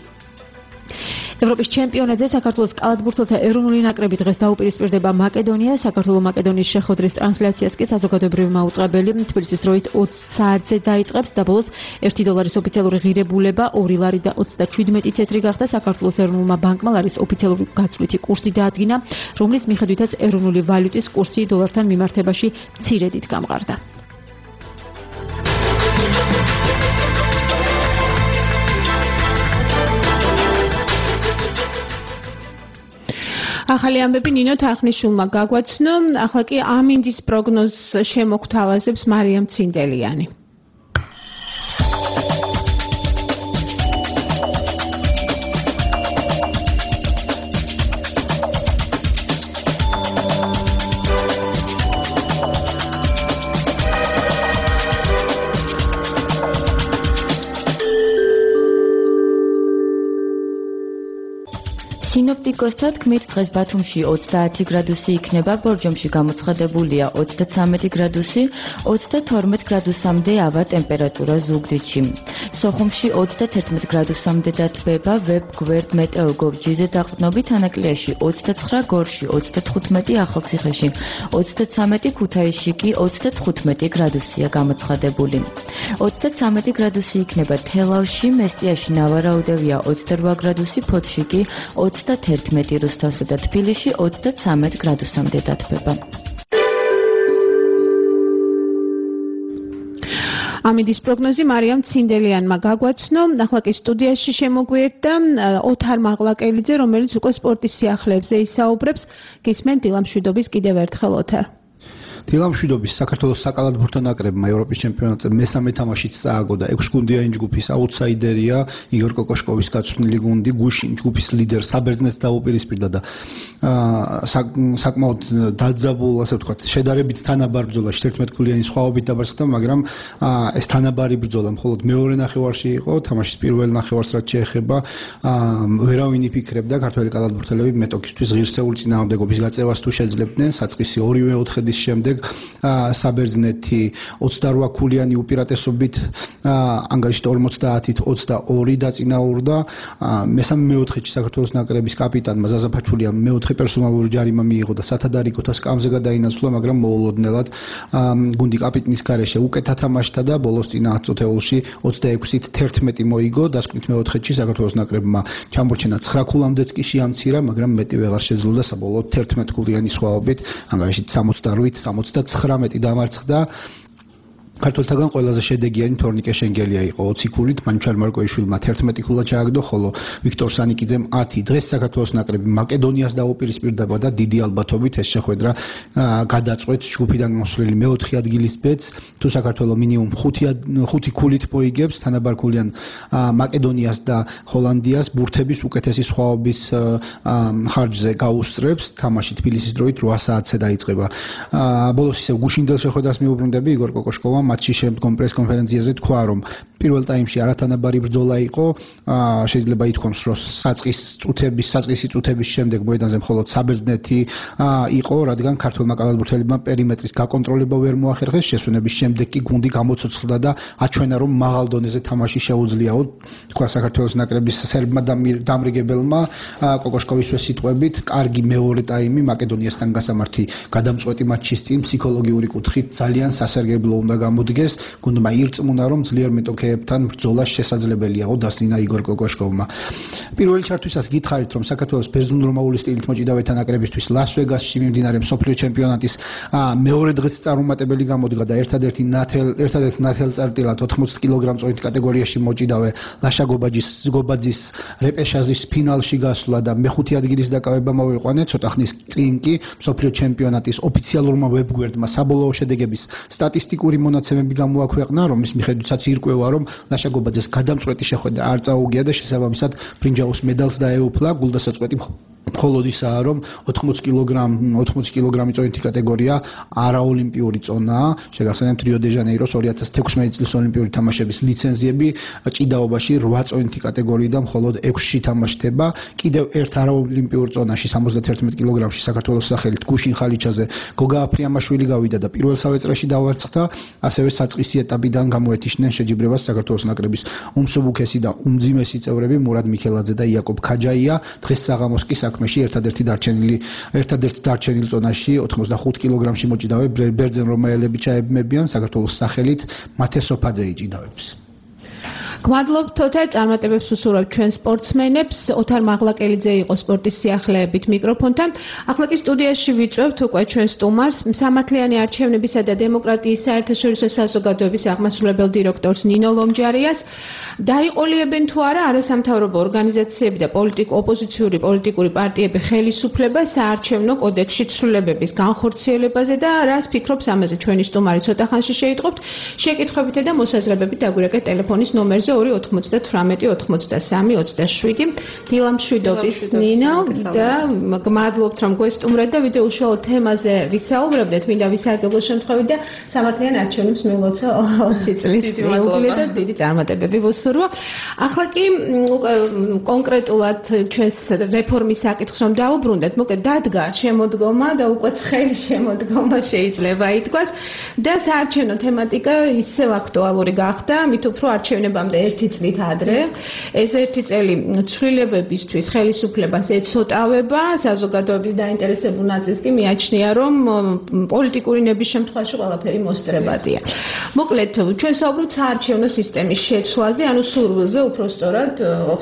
ევროპის ჩემპიონატზე საქართველოს კალათბურთელთა ეროვნული ნაკრები დღეს დაუპირისპირდება მაკედონიას. საქართველო-მაკედონიის შეხვედრის ტრანსლაციას კი საზოგადოებრივი მაუწყებელი თბილისის დროით ოცი საათზე დაიწყებს და ბოლოს ერთი დოლარის ოფიციალური ღირებულება ორი ლარი და ოცდაჩვიდმეტი ცენტრი გახდა. საქართველოს ეროვნულმა ბანკმა ლარის ოფიციალური გაცვლითი კურსი დაადგინა, რომლის მიხედვითაც ეროვნული ვალუტის კურსი დოლართან მიმართებაში მცირედით გამყარდა. ახალი ამბები ნინო თარხნიშვილმა გაგვაცნო. ახლა კი ამინდის პროგნოზს შემოგთავაზებს მარიამ ცინდელიანი. სინოპტიკოსთა თქმით, დღეს ბათუმში ოცდაათი გრადუსი იქნება, ბორჯომში გამოცხადებულია ოცდათვრამეტი გრადუსი, ოცდათორმეტ გრადუსამდე ავა ტემპერატურა ზუგდიდში. სოხუმში ოცდათერთმეტ გრადუსამდე დათბება, ვებ გვერდ მეტეო გორჯიზე დაყრდნობით, ანაკლიაში ოცდაცხრა, გორში ოცდათხუთმეტი, ახალციხეში ოცდაცამეტი, ქუთაისში კი ოცდათხუთმეტი გრადუსია გამოცხადებული. ოცდაცამეტი გრადუსი იქნება თელავში, მესტიაში ნავარაუდევია ოცდარვა გრადუსი, ფოთში კი ოცდათერთმეტი, რუსთავსა და თბილისში ოცდაცამეტ გრადუსამდე დათბება. ამინდის პროგნოზი მარიამ ცინდელიანმა გაგვაცნო. ახლა კი სტუდიაში შემოგვიერთდა ოთარ მაღლაკელიძე, რომელიც უკვე სპორტის სიახლეებზე ისაუბრებს. გისმენთ დილამშვიდობის კიდევ ერთხელ ოთარ. დილამშვიდობის საქართველოს საკალათბურთო ნაკრებმა ევროპის ჩემპიონატზე მესამე თამაშით წააგო და ექვსგუნდიანი ჯგუფის აუთსაიდერია იგორ კოკოშკოვის გაწვრთნილი გუნდი გუშინ ჯგუფის ლიდერ საბერძნეთს დაუპირისპირდა და საკმაოდ დაძაბულ, ასე ვთქვათ, შედარებით თანაბარ ბრძოლაში თერთმეტ-ქულიანი სხვაობით დაბრწყდა, მაგრამ ეს თანაბარი ბრძოლა მხოლოდ მეორე ნახევარში იყო, თამაშის პირველ ნახევარს რაც შეეხება, ვერავინ იფიქრებდა ქართველი კალათბურთელები მეტოქისთვის ღირსეული წინააღმდეგობის გაწევას თუ შეძლებდნენ, საწყისი ორივე ოთხედის შემდეგ საბერძნეთი ოცდარვა ქულიანი უპირატესობით ანგარიშით ორმოცდაათით ოცდაორი დაწინაურდა. მესამე მეოთხედში საქართველოს ნაკრების კაპიტანმა ზაზა ფაჩულიამ მეოთხე პერსონალური ჯარიმა მიიღო და სათადარიგოთა სკამზე გადაინაცვლა, მაგრამ მოულოდნელად გუნდი კაპიტნის გარეშე უკეთ ათამაშთა და ბოლოს წინა ათ წუთეულში ოცდაექვსით თერთმეტი მოიგო. დასკვნით მეოთხედში საქართველოს ნაკრებმა ჩამორჩენა ცხრა ქულამდეც კი შეამცირა, მაგრამ მეტი ვეღარ შეძლო და საბოლოოდ თერთმეტ ქულიანი სხვაობით ანგარიშით სამოცდაორი სამოცდაცხრამეტი დამარცხდა. ქართველთაგან ყველაზე შედეგიანი თორნიკე შენგელია იყო ოცი ქულით, მანჩარ მარკოიშვილმა თერთმეტი ქულა ჩააგდო, ხოლო ვიქტორ სანიკიძემ ათი. დღეს საქართველოს ნაკრები მაკედონიას დაუპირისპირდება და დიდი ალბათობით ეს შეხვედრა გადაწყვეტს ჯგუფიდან გამოსვლელი მეოთხე ადგილის ბედს. თუ საქართველო მინიმუმ ხუთი ქულით მოიგებს თანაბარ ქულიან მაკედონიას და ჰოლანდიას, ბურთების უკეთესი სხვაობის ხარჯზე გაუსწრებს. თამაში თბილისის დროით რვა საათზე დაიწყება. ბოლოს ისევ გუშინდელ შეხვედრას მიუბრუნდები იგორ კოკოშკოვა მატჩის შემდგომ პრეს-კონფერენციაზე თქვა, რომ პირველ ტაიმში არათანაბარი ბრძოლა იყო, შეიძლება ითქვას, რომ საწყის წუთების, საწყისი წუთების შემდეგ მოედანზე მხოლოდ საბერძნეთი იყო, რადგან ქართველმა კალათბურთელებმა პერიმეტრის გაკონტროლება ვერ მოახერხეს, შესვენების შემდეგ კი გუნდი გამოცოცხლდა და აჩვენა, რომ მაღალ დონეზე თამაში შეუძლიაო. თქვა საქართველოს ნაკრების სერბმა დამრიგებელმა კოკოშკოვისვე სიტყვებით, კარგი მეორე ტაიმი მაკედონიასთან გასამართი გადამწყვეტი მატჩის წინ ფსიქოლოგიური კუთხით ძალიან სასარგებლო უნდა გამოდგეს. გუნდმა ირწმუნა, რომ ძლიერ მეტოქეებთან ბრძოლა შესაძლებელიაო, დასლინა იგორ კოკოშკოვმა. პირველი ჩართვისას გითხარით, რომ საქართველოს ბერძნულ-რომაული სტილით მოჭიდავეთა ნაკრებისთვის ლას-ვეგასში მიმდინარე მსოფლიო ჩემპიონატის მეორე დღეც წარუმატებელი გამოდგა და ერთადერთი ნათელ ერთადერთი ნათელწარდილად ოთხმოცი კილოგრამ წონით კატეგორიაში მოჭიდავე ლაშა გობაჯის გობაძის რეპეშაჟის ფინალში გასვლა და მეხუთე ადგილის დაკავება მოიყვანა. ცოტა ხნის წინ კი მსოფლიო ჩემპიონატის ოფიციალურმა ვებგვერდმა საბოლოო შედეგების სტატისტიკური მონაცემები გამოაქვეყნა, რომლის მიხედვითაც ირკვევა, რომ ლაშა გობაძეს გადამწყვეტი შეხვედრა არ წაუგია და შესაბამისად ბრინჯაოს მედალს დაეუფლა. გულდასაწყვეტი მხოლოდ ისაა, რომ ოთხმოცი კილოგრამი წონითი კატეგორია არაოლიმპიური წონაა. შეგახსენებთ რიო-დე-ჟანეიროს ორი ათას თექვსმეტი წლის ოლიმპიური თამაშების ლიცენზიები ჭიდაობაში რვა წონითი კატეგორიიდან მხოლოდ ექვსში თამაშდება. კიდევ ერთ არაოლიმპიურ წონაში სამოცდათერთმეტ კილოგრამში საქართველოს სახელით გუშინ ხალიჩაზე გოგა აფრიამაშვილი გავიდა და პირველსავე წრეში დავარცხდა. ასევე საწყისი ეტაპიდან გამოეთიშნენ შეჯიბრებას საქართველოს ნაკრების უმსუბუქესი და უმძიმესი წევრები მურად მიქელაძე და იაკობ ქაჯაია. დღეს საღამოს კი საქმეში ერთადერთი დარჩენილი ერთადერთი დარჩენილ წონაში ოცდახუთ კილოგრამში მოჭიდავე ბერძენ რომაელები ჩაებმებიან, საქართველოს სახელით მათე სოფაძე იჭიდავებს. გვადლობთ ოთარ, წარმატებებს უსურვებთ ჩვენ სპორტსმენებს. ოთარ მაღლაკელიძე იყო სპორტის სიახლეებით მიკროფონთან. ახლა კი სტუდიაში ვიწვევთ უკვე ჩვენ სტუმარს, სამართლიანი არჩევნებისა და დემოკრატიის საერთაშორისო საზოგადოების აღმასრულებელ დირექტორს ნინო ლომჯარიას. დაიყოლიებენ თუ არა არასამთავრობო ორგანიზაციები და პოლიტიკო ოპოზიციური პოლიტიკური პარტიები ხელისუფლება საარჩევნო კოდექსში ცვლილებების განხორციელებაზე და რას ფიქრობს ამაზე ჩვენი სტუმარი ცოტა ხანში შეიტყობთ. შეკითხვებითა და მოსაზრებებით დაგვირეკეთ ტელეფონის ნომერზე ოცდაორი ოთხმოცდათვრამეტი ოცდასამი ოცდაშვიდი დილამშვიდობის ნინო და გმადლობთ რომ გვესტუმრეთ და ვიდრე უშუალო თემაზე ვისაუბრებდეთ მინდა ვისარგებლო შემთხვევით და სამართლიან არჩევნებს მილოცა ოცი წლის იუბილე და დიდი წარმატებები ვუსურვო. ახლა კი კონკრეტულად ჩვენს რეფორმის საკითხს რომ დაუბრუნდეთ, მოკლედ დადგა შემოდგომა და უკვე ცხელი შემოდგომა შეიძლება ითქვას და საარჩევნო თემატიკა ისევ აქტუალური გახდა, მით უფრო არჩევნებამდე ერთი წლით ადრე. ეს ერთი წელი ცვლილებებისთვის ხელისუფლებას ეცოტავება, საზოგადოების დაინტერესებულ ნაწილს კი მიაჩნია, რომ პოლიტიკური ნების შემთხვევაში ყველაფერი მოსწრებადია. მოკლედ, ჩვენ საუბრობთ საარჩევნო სისტემის შეცვლაზე, ანუ სურვილზე უпростоრად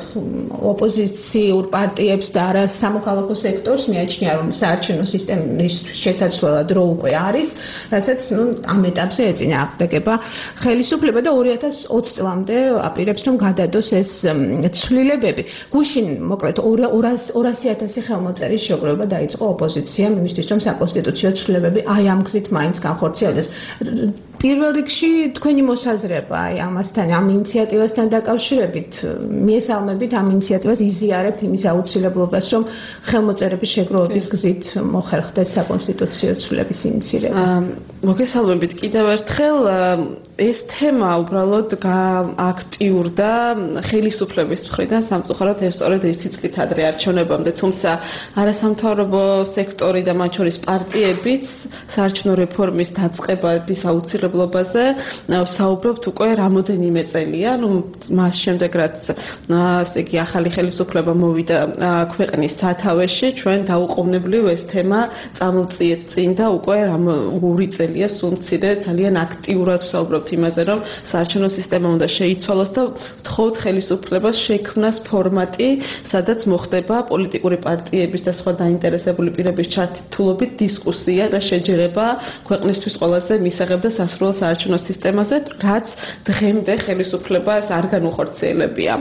ოპოზიციურ პარტიებს და არა სამოქალაქო სექტორს მიაჩნია, რომ საარჩევნო სისტემის შეცვლა დრო უკვე არის, რასაც ნუ ამ ეტაპზე ეწინააღმდეგება ხელისუფლება და ორი ათას ოცი წლამდე აპირებს რომ გადადოს ეს ცვლილებები. გუშინ მოკლედ ორასი ათასი ხელმოწერის შეგროვება დაიწყო ოპოზიციამ იმისთვის რომ საკონსტიტუციო ცვლილებები აი ამ გზით მაინც განხორციელდეს. პირველ რიგში თქვენი მოსაზრება აი ამასთან ამ ინიციატივასთან დაკავშირებით მიესალმებით ამ ინიციატივას იზიარებთ იმის აუცილებლობას რომ ხელმოწერების შეგროვების გზით მოხერხდეს საკონსტიტუციო ცვლილების ინიციირება. მოგესალმებით კიდევ ერთხელ ეს თემა უბრალოდ აქტიურდა ხელისუფლების მხრიდან სამწუხაროდ სწორედ ერთი წლით ადრე არჩევნებამდე, თუმცა არასამთავრობო სექტორი და მათ შორის პარტიებიც საარჩევნო რეფორმის დაწყების აუცილებლობაზე საუბრობთ უკვე რამოდენიმე წელია, ну მას შემდეგ რაც ასე იგი ახალი ხელისუფლება მოვიდა ქვეყნის სათავეში, ჩვენ დაუყოვნებლივ ეს თემა წამოვწიეთ წინ და უკვე ორი წელია სულ მცირე ძალიან აქტიურად ვსაუბრობთ იმაზე, რომ საარჩევნო სისტემა უნდა შეიცვალოს და ვთხოვთ ხელისუფლებას შექმნას ფორმატი, სადაც მოხდება პოლიტიკური პარტიების და სხვა დაინტერესებული პირების ჩართულობით დისკუსია და შეჯერება ქვეყნისთვის ყველაზე მისაღებ და სასურველ საარჩევნო სისტემაზე, რაც დღემდე ხელისუფლებას არ განუხორციელებია.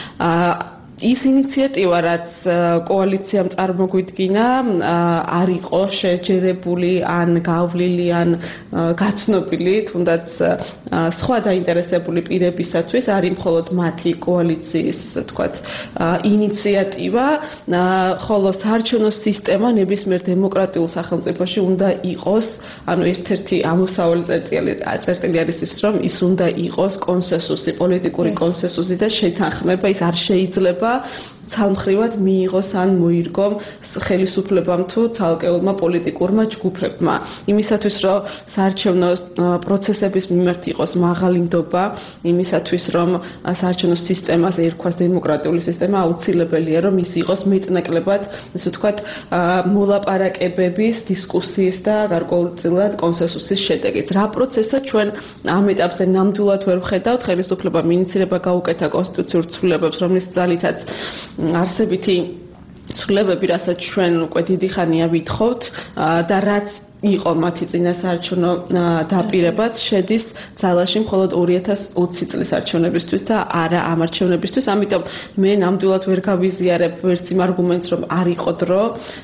ის ინიციატივა, რაც კოალიციამ წარმოგვიდგინა, არ იყო შეჯერებული ან გავლილი ან გაცნობილი, თუნდაც სხვა დაინტერესებული პირებისათვის არის მხოლოდ მათი კოალიციის, თქვათ, ინიციატივა, ხოლო საარჩევნო სისტემა ნებისმიერ დემოკრატიულ სახელმწიფოში უნდა იყოს, ანუ ერთ-ერთი ამოსავალი წერტილი არის ის, რომ ის უნდა იყოს კონსენსუსი, პოლიტიკური კონსენსუსი და შეთანხმება, ის არ შეიძლება ცალმხრივად მიიღოს ან მოირგო ხელისუფლებამ თუ ცალკეულმა პოლიტიკურმა ჯგუფებმა. იმისათვის, რომ საარჩევნო პროცესების მიმართ იყოს მაღალი ნდობა, იმისათვის, რომ საარჩევნო სისტემას ერქვას დემოკრატიული სისტემა, აუცილებელია, რომ ის იყოს მეტნაკლებად, ასე ვთქვათ, მოლაპარაკებების, დისკუსიის და გარკვეულწილად კონსენსუსის შედეგით. რა პროცესა ჩვენ ამ ეტაპზე ნამდვილად ვერ ვხედავთ, ხელისუფლებამ ინიცირება გაუკეთა კონსტიტუციურ ცვლილებებს, რომლის ძალითაც არსებითი ცვლილებები, რასაც ჩვენ უკვე დიდი ხანია ვითხოვთ და რაც იყო მათი წინასაარჩევნო დაპირებაც, შედის ძალაში მხოლოდ ორი ათას ოცი წლის არჩევნებისთვის და არა ამ არჩევნებისთვის. ამიტომ მე ნამდვილად ვერ გავიზიარებ ვერც იმ არგუმენტს, რომ არ იყო დრო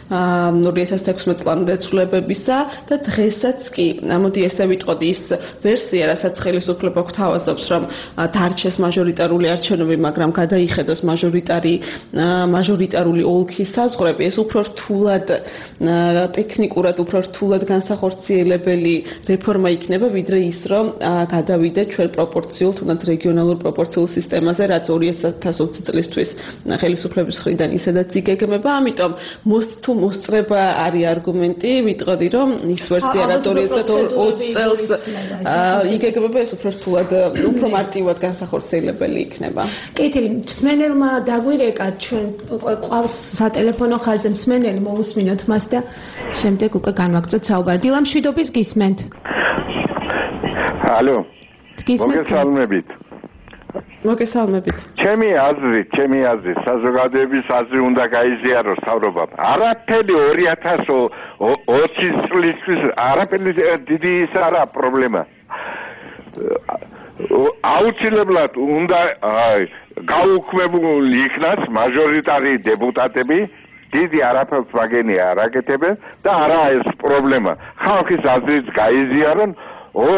ორი ათას თექვსმეტ წლამდე ცვლილებებისა და დღესაც კი. მოდი ესე ვიტყოდი, ის ვერსია, რასაც ხელისუფლება გვთავაზობს, რომ დარჩეს მაჟორიტარული არჩევნები, მაგრამ გადაიხედოს მაჟორიტარი მაჟორიტარული ოლქის საზღვრები, ეს უფრო რთულად ტექნიკურად უფრო რთულად განსახორციელებელი რეფორმა იქნება, ვიდრე ის, რომ გადავიდეთ ჩვენ პროპორციულ, თუნდაც რეგიონალურ პროპორციულ სისტემაზე, რაც ორი ათას ოცი წლისთვის ხელისუფლების მხრიდან ისედაც იგეგმება. ამიტომ თუ მოსწრება არის არგუმენტი, ვიტყოდი, რომ ის ვერსია, რაც ორი ათას ოცი წელს იგეგმება, ეს უფრო რთულად, უფრო მარტივად განსახორციელებელი იქნება. კეთილი, მსმენელმა დაგვირეკა, ჩვენ ყავს სატელეფონო ხაზზე მსმენელი, მოვუსმინოთ მას და შემდეგ უკვე განვაგრძოთ საუბარი. დილამშვიდობის გისმენთ. ალო. მოგესალმებით. მოგესალმებით. ჩემი აზრით, ჩემი აზრით, საზოგადოების აზრი უნდა გაიზიაროს თავრობამ. არაფერი ორი ათას ოცი წლისთვის არაფერი დიდი ის არა პრობლემა. აუცილებლად უნდა გაუქმებული იქნას მაჟორიტარი დეპუტატები, დიდი არაფერს ვაგენია არ აკეთებენ და არა ეს პრობლემა. ხალხის აზრით გაიზიარონ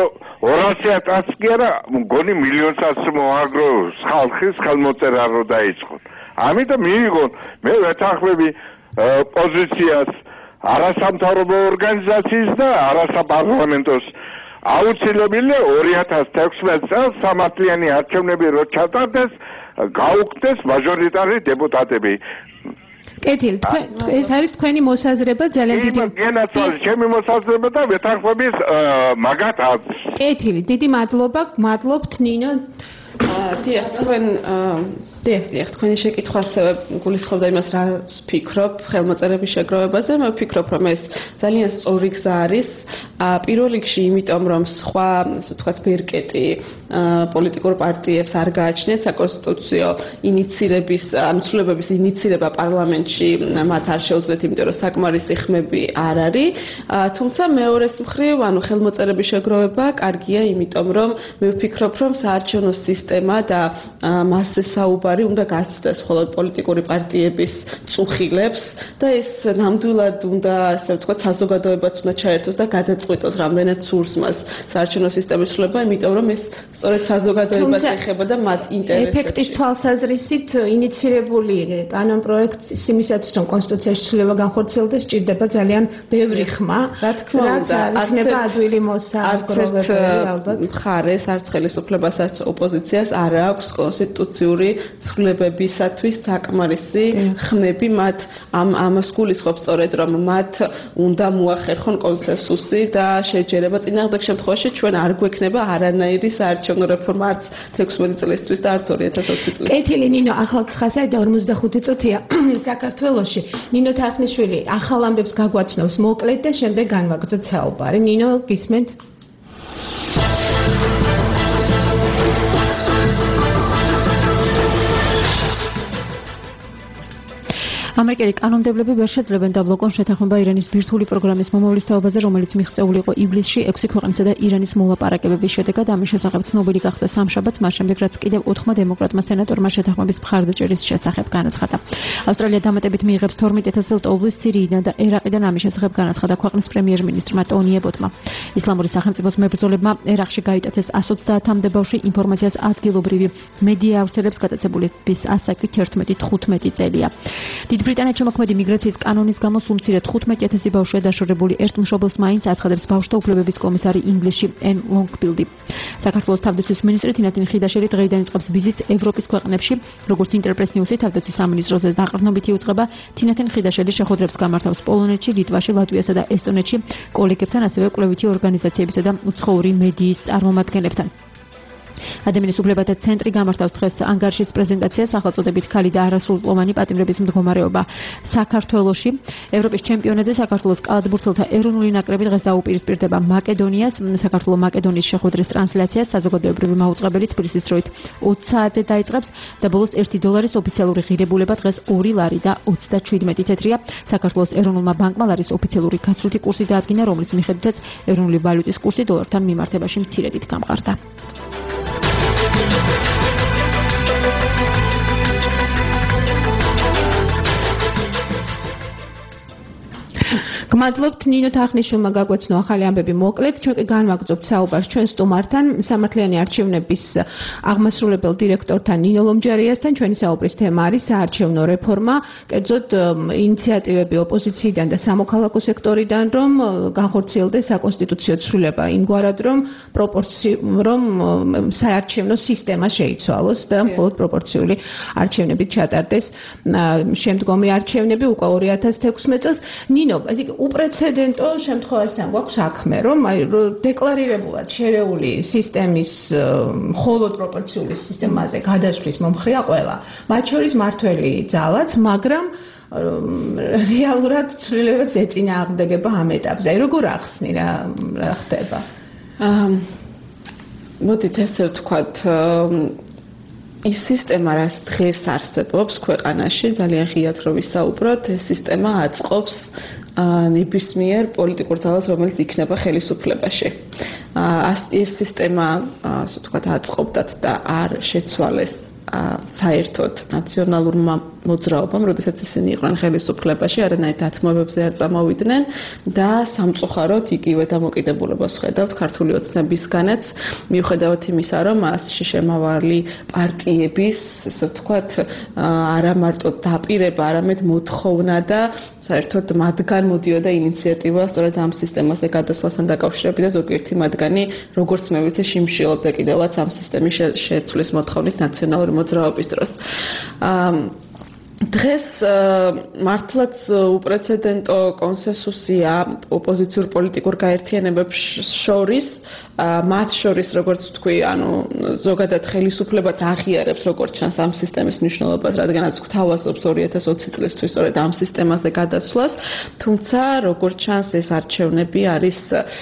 ორასი ათასი კი არა, მგონი მილიონსაც მოაგროვოს ხალხის ხელმოწერა რო დაიწყონ. ამიტომ მიიღონ მე ვეთანხმები პოზიციას არასამთავრობო ორგანიზაციის და არასაპარლამენტოს აუცილებელია ორი ათას თექვსმეტ წელს სამართლიანი არჩევნები რო ჩატარდეს, გაუქმდეს მაჟორიტარი დეპუტატები. კეთილი, თქვენ ეს არის თქვენი მოსაზრება ძალიან დიდი. გენაცვალე ჩემი მოსაზრება და ვეთანხმების მაგათ აზრს. კეთილი, დიდი მადლობა, მადლობთ ნინო. დიახ, თქვენ დიახ, თქვენი შეკითხვა ასევე გულისხმობდა იმას, რა ვფიქრობ ხელმოწერების შეგროვებაზე. მე ვფიქრობ, რომ ეს ძალიან სწორი გზა არის. პირველ რიგში იმიტომ, რომ სხვა, ასე ვთქვათ, ბერკეტი პოლიტიკურ პარტიებს არ გააჩნიათ საკონსტიტუციო ინიცირების, ანუ ცვლილებების ინიცირება პარლამენტში მათ არ შეუძლიათ, იმიტომ რომ საკმარისი ხმები არ არის. თუმცა მეორეს მხრივ, ანუ ხელმოწერების შეგროვება კარგია, იმიტომ რომ მე ვფიქრობ, რომ საარჩევნო სისტემა და მასზე საუბარი უნდა გაცდას მხოლოდ პოლიტიკური პარტიების წუხილებს და ეს ნამდვილად უნდა, ასე ვთქვათ, საზოგადოებაც უნდა ჩაერთოს და გადაწყვიტოს, რამდენად სურს მას საარჩევნო სისტემის ცვლილება, იმიტომ რომ ეს სწორედ საზოგადოებას ეხება და მათ ინტერესებს. ეფექტის თვალსაზრისით ინიცირებული კანონპროექტის იმისათვის, რომ კონსტიტუციაში ცვლილება განხორციელდეს, სჭირდება ძალიან ბევრი ხმა. რა თქმა უნდა, იქნება ადვილი მოსაგროვებელი ალბათ. მხარეს არც ხელისუფლებას, არც ოპოზიციას არ აქვს კონსტიტუციური ცვლილებებისათვის საკმარისი ხმები. მათ ამ ამას გულისხმობს სწორედ, რომ მათ უნდა მოახერხონ კონსენსუსი და შეჯერება. წინააღმდეგ შემთხვევაში ჩვენ არ გვექნება არანაირი საარჩევნო რეფორმა არც თექვსმეტი წლისთვის და არც ორი ათას ოცი წლისთვის. კეთილი ნინო, ახლა ცხრაასი და ორმოცდახუთი წუთია საქართველოში. ნინო თარხნიშვილი ახალ ამბებს გაგვაცნობს მოკლედ და შემდეგ განვაგრძობთ საუბარი. ნინო, გისმენთ? ამერიკელი კანონმდებლები ვერ შეძლებენ დაბლოკონ შეთანხმება ირანის ბირთვული პროგრამის მომავლის თაობაზე, რომელიც მიღწეული იყო ივლისში ექვსი ქვეყნისა და ირანის მოლაპარაკებების შედეგად. ამის შესახებ ცნობილი გახდა სამშაბათს, მას შემდეგ რაც კიდევ ოთხმა დემოკრატმა სენატორმა შეთანხმების მხარდაჭერის შესახებ განაცხადა. ავსტრალია დამატებით მიიღებს თორმეტ ათასი ტოლბის სირიიდან და ერაყიდან. ამის შესახებ განაცხადა ქვეყნის პრემიერ-მინისტრმა ტონი ებოტმა. ისლამური სახელმწიფოს მებრძოლებმა ერაყში გაიტაცეს εκατს ოცდაათამდე ბავშვი, ინფორმაციას ადგილობრივი მედია ავრცელებს, გადაწებულების ასაკი თერთმეტი თხუთმეტი წელია. ბრიტანეთში მოქმედი მიგრაციის კანონის გამო სულ მცირე თხუთმეტი ათასი ბავშვია დაშორებული. ერთ მშობელს მაინც აცხადებს ბავშვთა უფლებების კომისარი ინგლისში ენ ლონგფილდი. საქართველოს თავდაცვის მინისტრი თინათინ ხიდაშელი დღეიდან იწყებს ვიზიტს ევროპის ქვეყნებში. როგორც ინტერპრეს ნიუსი თავდაცვის სამინისტროზე დაყრდნობით იუწყება, თინათინ ხიდაშელი შეხვედრებს გამართავს პოლონეთში, ლიტვაში, ლატვიასა და ესტონეთში კოლეგებთან, ასევე კვლევითი ორგანიზაციებისა და უცხოური მედიის წარმომადგენლებთან. ადამიანის უფლებათა ცენტრი გამართავს დღეს ანგარიშის პრეზენტაციას სახელწოდებით ქალი და არასრულწლოვანი პატიმრების მდგომარეობა საქართველოში. ევროპის ჩემპიონატზე საქართველოს კალათბურთელთა ეროვნული ნაკრები დღეს დაუპირისპირდება მაკედონიას. საქართველოს მაკედონიის შეხვედრის ტრანსლაციას საზოგადოებრივი მაუწყებელი თბილისის დროით ოცი საათზე დაიწყებს და ბოლოს ერთი დოლარის ოფიციალური ღირებულება დღეს ორი ლარი და ოცდაჩვიდმეტი თეთრია. საქართველოს ეროვნულმა ბანკმა ლარის ოფიციალური გაცვლითი კურსი დაადგინა, რომლის მიხედვითაც ეროვნული ვალუტის კურსი დოლართან მიმართებაში მცირედით გამყარდა. გმადლობთ ნინო თარხნიშვილმა გაგვეცნო ახალი ამბები მოკლედ. ჩვენ კი განვაგრძობთ საუბარს ჩვენ სტუმართან, სამართლიანი არჩევნების აღმასრულებელ დირექტორთან ნინო ლომჯარიასთან. ჩვენი საუბრის თემა არის საარჩევნო რეფორმა, კერძოდ ინიციატივები ოპოზიციიდან და სამოქალაქო სექტორიდან, რომ განხორციელდეს საკონსტიტუციო ცვლილება იმგვარად, რომ პროპორცი რომ საარჩევნო სისტემა შეიცვალოს და მხოლოდ პროპორციული არჩევნებით ჩატარდეს შემდგომი არჩევნები უკვე ორი ათას თექვსმეტ წელს. ნინო, ესე იგი უპრეცედენტო შემთხვევასთან გვაქვს საქმე, რომ აი დეკლარირებულად შერეული სისტემის მხოლოდ პროპორციული სისტემაზე გადასვლის მომხრეა ყველა. მათ შორის მართველი ძალაც, მაგრამ რეალურად ცვლილებებს ეწინააღმდეგება ამ ეტაპზე. აი როგორ ახსნი რა რა ხდება? აა მოდით ესე ვთქვათ, ის სისტემა, რაც დღეს არსებობს ქვეყანაში, ძალიან ღიად რომ ვისაუბროთ, ეს სისტემა აწყობს ნებისმიერ პოლიტიკურ ძალას, რომელიც იქნება ხელისუფლებაში. ეს სისტემა, ასე ვთქვათ, აწყობდათ და არ შეცვალეს საერთოდ ნაციონალურმა მოძრაობამ, როდესაც ისინი იყვნენ ხელისუფლებაში, არანაირ დათმობებზე არ წამოვიდნენ და სამწუხაროდ იგივე დამოკიდებულებას ხედავთ ქართული ოცნებისგანაც, მიუხედავად იმისა, რომ მასში შემავალი პარტიების, ასე ვთქვათ, არა მარტო დაპირება, არამედ მოთხოვნა და საერთოდ მათგან მოდიოდა ინიციატივა სწორედ ამ სისტემაზე გადასვლასთან დაკავშირებით და ზოგიერთი მათგანი, როგორც მე ვიცი, შიმშილობდა კიდევაც ამ სისტემის შეცვლის მოთხოვნით ნაციონალური მოძრაობის დროს. დღეს მართლაც უპრეცედენტო კონსენსუსია ოპოზიციურ პოლიტიკურ გაერთიანებებს შორის, მათ შორის როგორც ვთქვი, ანუ ზოგადად ხელისუფლებაც აღიარებს როგორც ჩანს ამ სისტემის მნიშვნელობას, რადგანაც გვთავაზობს ორი ათას ოცი წლისთვის სწორედ ამ სისტემაზე გადასვლას, თუმცა როგორც ჩანს ეს არჩევნები არის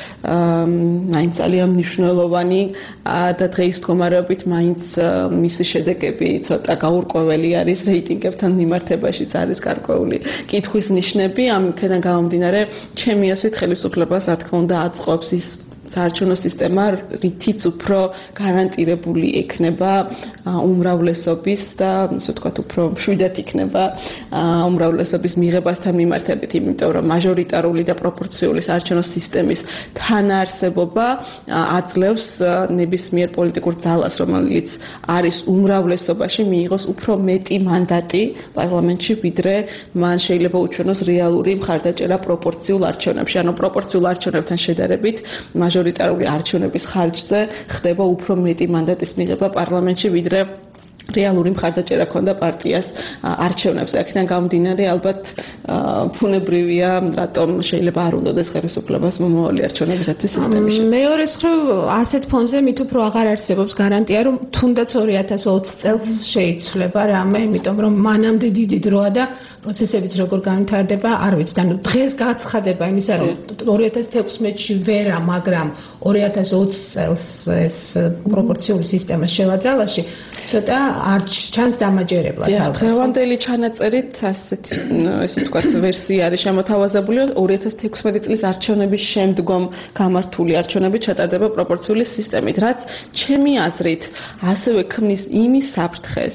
მაინც ძალიან მნიშვნელოვანი და დღეის მდგომარეობით მაინც მისი შედეგები ცოტა გაურკვეველი არის რეიტინგებთან მიმართებაშიც არის გარკვეული კითხვის ნიშნები. ამქედან გამომდინარე, ჩემი აზრით ხელისუფლებას რა თქმა უნდა აწყობს ის საარჩევნო სისტემა, რითიც უფრო გარანტირებული ექნება უმრავლესობის და ასე ვთქვათ, უფრო მშვიდად იქნება უმრავლესობის მიღებასთან მიმართებით, იმიტომ რომ მაჟორიტარული და პროპორციული საარჩევნო სისტემის თანაარსებობა აძლევს ნებისმიერ პოლიტიკურ ძალას, რომელიც არის უმრავლესობაში, მიიღოს უფრო მეტი მანდატი პარლამენტში, ვიდრე მან შეიძლება უჩვენოს რეალური მხარდაჭერა პროპორციულ არჩევნებში. ანუ პროპორციულ არჩევნებთან შედარებით მაჟორიტარული არჩევნების ხარჯზე ხდება უფრო მეტი მანდატის მიღება პარლამენტში, ვიდრე რეალური მხარდაჭერა ქონდა პარტიას არჩევნებზე. აქედან გამომდინარე, ალბათ ფუნებრივია, რატომ შეიძლება არ უნდადეს ხელისუფლებას მომავალი არჩევნებისათვის სისტემის შეცვლა. მეორე მხრივ, ასეთ ფონზე მით უფრო აღარ არსებობს გარანტია, რომ თუნდაც ორი ათას ოცი წელს შეიცვლება რამე, იმიტომ რომ მანამდე დიდი დროა და პროცესებიც როგორ განვითარდება, არ ვიცი. ანუ დღეს გაცხადება იმისა, რომ ორი ათას თექვსმეტში ვერა, მაგრამ ორი ათას ოცი წელს ეს პროპორციული სისტემა შევაძალაში, ცოტა არ ჩანს დამაჯერებლად. დღევანდელი ჩანაწერით ასეთი, ესე ვთქვათ, ვერსია არის შემოთავაზებული, ორი ათას თექვსმეტი წლის არჩევნების შემდგომ გამართული არჩევნები ჩატარდება პროპორციული სისტემით, რაც ჩემი აზრით ასევე ქმნის იმის საფრთხეს,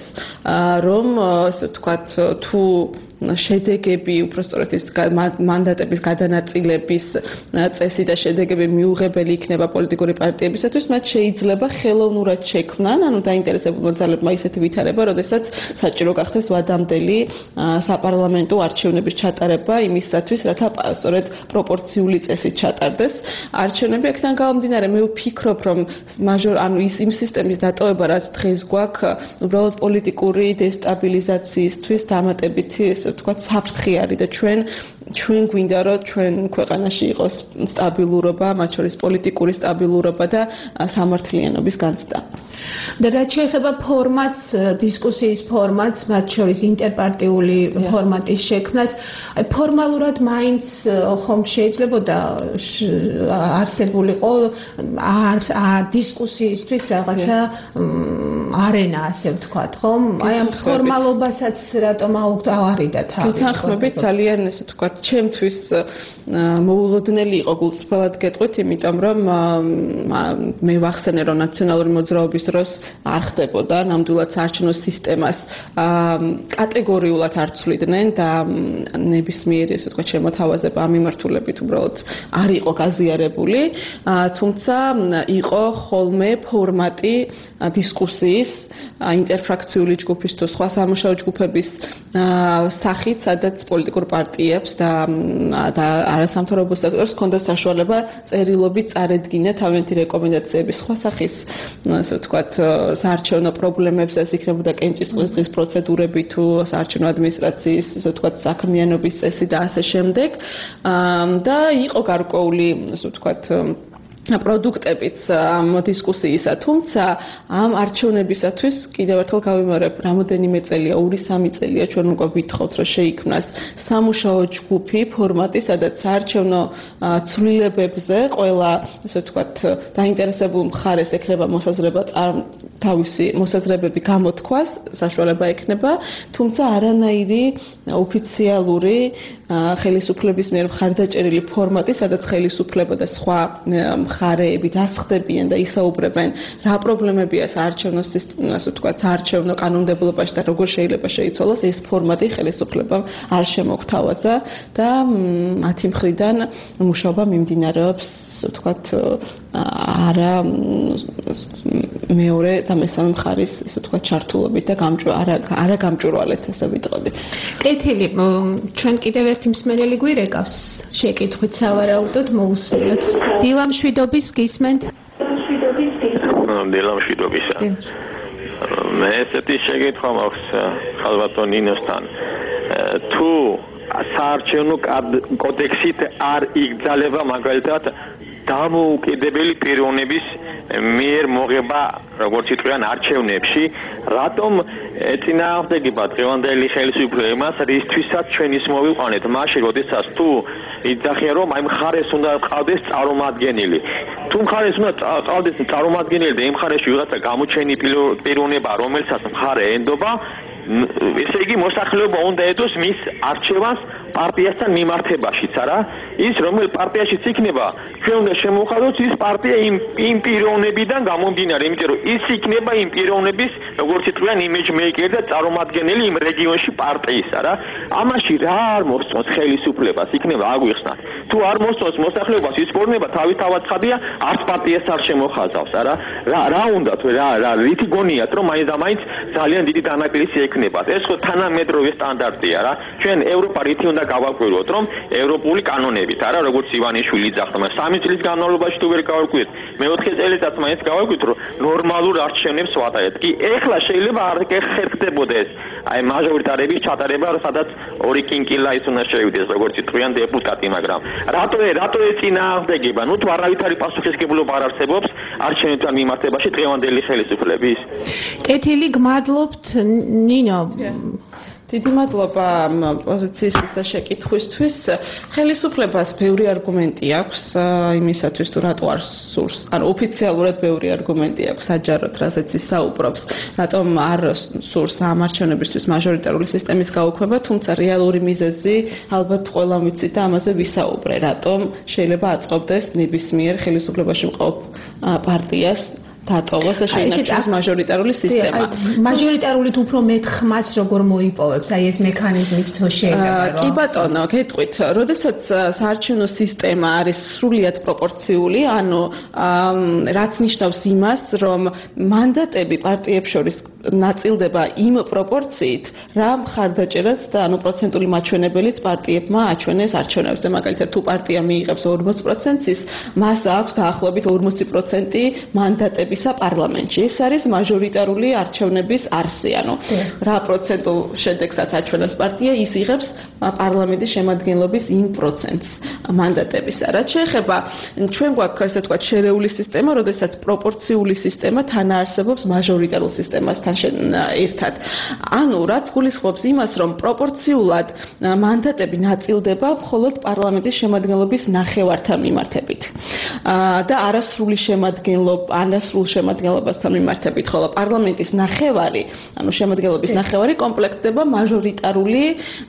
რომ ესე ვთქვათ, თუ შედეგები, უпростоრად ის მანდატების გადანაწილების წესი და შედეგები მიუღებელი იქნება პოლიტიკური პარტიებისათვის, მათ შეიძლება ხელოვნურად შექმნან, ანუ დაინტერესებულმა ძალებმა ისეთი ვითარება, როდესაც საჭირო გახდეს ვადამდელი საპარლამენტო არჩევნების ჩატარება იმისათვის, რათა სწორედ პროპორციული წესით ჩატარდეს არჩევნები. აქედან გამომდინარე, მე ვფიქრობ, რომ მაჟორ, ანუ ის იმ სისტემის დატოვება, რაც დღეს გვაქვს, უბრალოდ პოლიტიკური დესტაბილიზაციისთვის დამატებითი ვთქვათ, საფრთხე არის და ჩვენ ჩვენ გვინდა რომ ჩვენ ქვეყანაში იყოს სტაბილურობა, მათ შორის პოლიტიკური სტაბილურობა და სამართლიანობის განცდა. და რაც შეეხება ფორმატს, დისკუსიის ფორმატს, მათ შორის ინტერპარტიული ფორმატის შექმნას, ფორმალურად მაინც ხომ შეიძლებოდა არსებულიყო დისკუსიისთვის რაღაცა არენა, ასე ვთქვათ, ხომ? აი ამ ფორმალობასაც რატომ აუგდავარიდა თავი? გითანხმებით, ძალიან ესე ვთქვათ, ჩემთვის მოულოდნელი იყო გულწრფელად გეტყვით, იმიტომ რომ მე ვახსენე, რომ ნაციონალური მოძრაობის დროს არ ხდებოდა ნამდვილად საარჩევნო სისტემას კატეგორიულად არ ცვლიდნენ და ნებისმიერი ესე ვთქვათ შემოთავაზება ამ მიმართულებით უბრალოდ არ იყო გაზიარებული, თუმცა იყო ხოლმე ფორმატი დისკუსიის ინტერფრაქციული ჯგუფის თუ სხვა სამუშაო ჯგუფების სახით, სადაც პოლიტიკურ პარტიებს და და არასამთავრობო სექტორს ჰქონდა საშუალება წერილობით წარედგინა თავიანთი რეკომენდაციების სხვა სახის, ასე ვთქვათ, საარჩევნო პრობლემებს, ეს იქნებოდა კენჭისყრის დღის პროცედურები თუ საარჩევნო ადმინისტრაციის, ასე ვთქვათ, საქმიანობის წესი და ასე შემდეგ. და იყო გარკვეული, ასე ვთქვათ, პროდუქტებიც ამ დისკუსიისა, თუმცა ამ არჩევნებისათვის კიდევ ერთხელ გავიმეორებ, რამოდენიმე წელია, ორი სამი წელია ჩვენ უკვე ვითხოვთ, რომ შეიქმნას სამუშაო ჯგუფი ფორმატი, სადაც საარჩევნო ცვლილებებზე ყველა, ასე ვთქვათ, დაინტერესებულ მხარეს ექნება მოსაზრება თავისი მოსაზრებები გამოთქვას საშუალება ექნება, თუმცა არანაირი ოფიციალური ხელისუფლების მიერ მხარდაჭერილი ფორმატი, სადაც ხელისუფლება და სხვა მხარეები დასხდებიან და ისაუბრებენ რა პრობლემებია საარჩევნო სისტემას, ვთქვათ, საარჩევნო კანონმდებლობაში და როგორ შეიძლება შეიცვალოს, ეს ფორმატი ხელისუფლებამ არ შემოგთავაზა და მათი მხრიდან მუშაობა მიმდინარეობს, ვთქვათ, არა მეორე და მესამე მხარის, ესე ვთქვათ, ჩართულობით და არა გამჭვირვალეთ, ესე ვიტყოდი. კეთილი, ჩვენ კიდევ ერთი მსმენელი გვირეკავს შეკითხვით სავარაუდოდ მოусმინოთ. დილამშვიდობის გისმენთ? დილამშვიდობისა. მე ესეთი შეკითხვა მაქვს ხალბატონ ნინოსთან. თუ საარჩევნო კოდექსით არ იგრძალება მაგალითად დამოუკიდებელი პიროვნების მიერ მოღება, როგორც იტყვიან, არჩევნებში, რატომ ეწინააღმდეგება დღევანდელი ხელისუფლებამ რისთვისაც ჩვენ ის მოვიყვანეთ მაშინ, როდესაც თუ იძახიან, რომ აი მხარეს უნდა ყავდეს წარმომადგენელი. თუ მხარეს უნდა ყავდეს წარმომადგენელი და იმ მხარეში ვიღაცა გამოჩენი პიროვნება, რომელსაც მხარე ენდობა, ესე იგი მოსახლეობა უნდა ედოს მის არჩევანს პარტიასთან მიმართებაშიც, არა? ის რომელ პარტიაშიც იქნება, ჩვენ უნდა შემოვხადოთ ის პარტია იმ იმ პიროვნებიდან გამომდინარე, იმიტომ რომ ის იქნება იმ პიროვნების, როგორც იტყვიან, image maker და წარმომადგენელი იმ რეგიონში პარტიის, არა? ამაში რა არ მოსწონს ხელისუფლებას, იქნება აგვიხსნათ. თუ არ მოსწონს მოსახლეობას ის ფორმა თავისთავად ხადია, არც პარტიას არ შემოხაზავს, არა? რა რა უნდათ, რა რა რითი გონიათ, რომ მაინც და მაინც ძალიან დიდი დანაკლისი ექნებათ. ეს ხო თანამედროვე სტანდარტია, რა? ჩვენ ევროპა რითი უნდა გავაკვირვოთ, რომ ევროპული კანონებით, არა, როგორც ივანიშვილი ძახდა, სამი წლის განმავლობაში თუ ვერ გავაკვირვეთ, მეოთხე წელიწადს მაინც გავაკვირვეთ, რომ ნორმალურ არჩევნებს ვატარებთ. კი ეხლა შეიძლება არ ხერხდებოდა ეს, აი მაჟორიტარების ჩატარება, სადაც ორი კინკილა ის უნდა შევიდეს, როგორც იტყვიან დეპუტატი, მაგრამ რატო რატო ეწინააღმდეგება? ნუ თუ არავითარი პასუხისმგებლობა არ არსებობს არჩევნებთან მიმართებაში დღევანდელი ხელისუფლების. კეთილი, გმადლობთ ნინო. დიდი მადლობა პოზიციისთვის და შეკითხვისთვის. ხელისუფლებას ბევრი არგუმენტი აქვს იმისათვის, თუ რატო არ სურს, ანუ ოფიციალურად ბევრი არგუმენტი აქვს საჯაროდ, რასაც ისაუბრობს, რატომ არ სურს ამ არჩევნებისთვის მაჟორიტარული სისტემის გაუქმება, თუმცა რეალური მიზეზი ალბათ ყველამ ვიცით და ამაზე ვისაუბრე, რატომ შეიძლება აწყობდეს ნებისმიერ ხელისუფლებაში მყოფ პარტიას დატოვოს და შეინარჩუნოს მაჟორიტარული სისტემა. მაჟორიტარულით უფრო მეტ ხმას როგორ მოიპოვებს, აი ეს მექანიზმით თუ შეიძლება რომ. კი ბატონო, გეტყვით, როდესაც საარჩევნო სისტემა არის სრულიად პროპორციული, ანუ რაც ნიშნავს იმას, რომ მანდატები პარტიებს შორის ნაწილდება იმ პროპორციით, რა მხარდაჭერაც და ანუ პროცენტული მაჩვენებელიც პარტიებმა აჩვენეს არჩევნებზე. მაგალითად, თუ პარტია მიიღებს ორმოცი პროცენტის, მას აქვს დაახლოებით ორმოცი პროცენტი მანდატები პარლამენტში. ეს არის მაჟორიტარული არჩევნების არსი, ანუ რა პროცენტულ შედეგსაც აჩვენებს პარტია, ის იღებს პარლამენტის შემადგენლობის იმ პროცენტს მანდატებისა. რაც შეეხება, ჩვენ გვაქვს ესე ვთქვათ შერეული სისტემა, როდესაც პროპორციული სისტემა თანაარსებობს მაჟორიტარულ სისტემასთან ერთად. ანუ რაც გულისხმობს იმას, რომ პროპორციულად მანდატები ნაწილდება მხოლოდ პარლამენტის შემადგენლობის ნახევართან მიმართებით. და არასრული შემადგენლობა, არასრულ შემადგენლობასთან მიმართებით, ხოლო პარლამენტის ნახევარი, ანუ შემადგენლობის ნახევარი კომპლექტდება მაჟორიტარული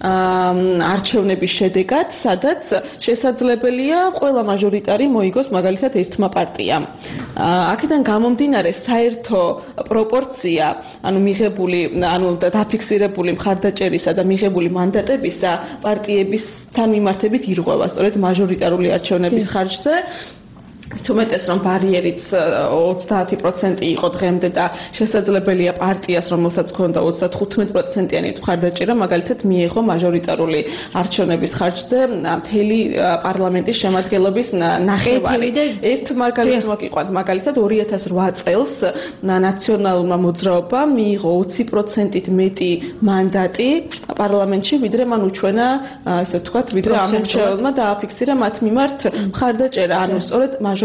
არჩევნების შედეგად, სადაც შესაძლებელია ყველა მაჟორიტარი მოიგოს მაგალითად ერთმა პარტიამ. აქედან გამომდინარე საერთო პროპორცია, ანუ მიღებული, ანუ დაფიქსირებული მხარდაჭერისა და მიღებული მანდატებისა პარტიებისთან მიმართებით ირღვევა სწორედ მაჟორიტარული არჩევნების ხარჯზე. თუმეტეს რომ ბარიერიც ოცდაათი პროცენტი იყო დღემდე და შესაძლებელია პარტიას, რომელსაც ჰქონდა ოცდათხუთმეტ პროცენტიანი მხარდაჭერა, მაგალითად მიიღო მაჟორიტარული არჩევნების ხარჯზე მთელი პარლამენტის შემადგენლობის ნახევარი. ერთ მაგალითს მოგიყვანთ, მაგალითად ორი ათას რვა წელს ნაციონალურმა მოძრაობამ მიიღო ოცი პროცენტით მეტი მანდატი პარლამენტში, ვიდრე მან უჩვენა, ასე ვთქვათ, ვიდრე ამ მრჩეველმა დააფიქსირა მათ მიმართ მხარდაჭერა, ანუ სწორედ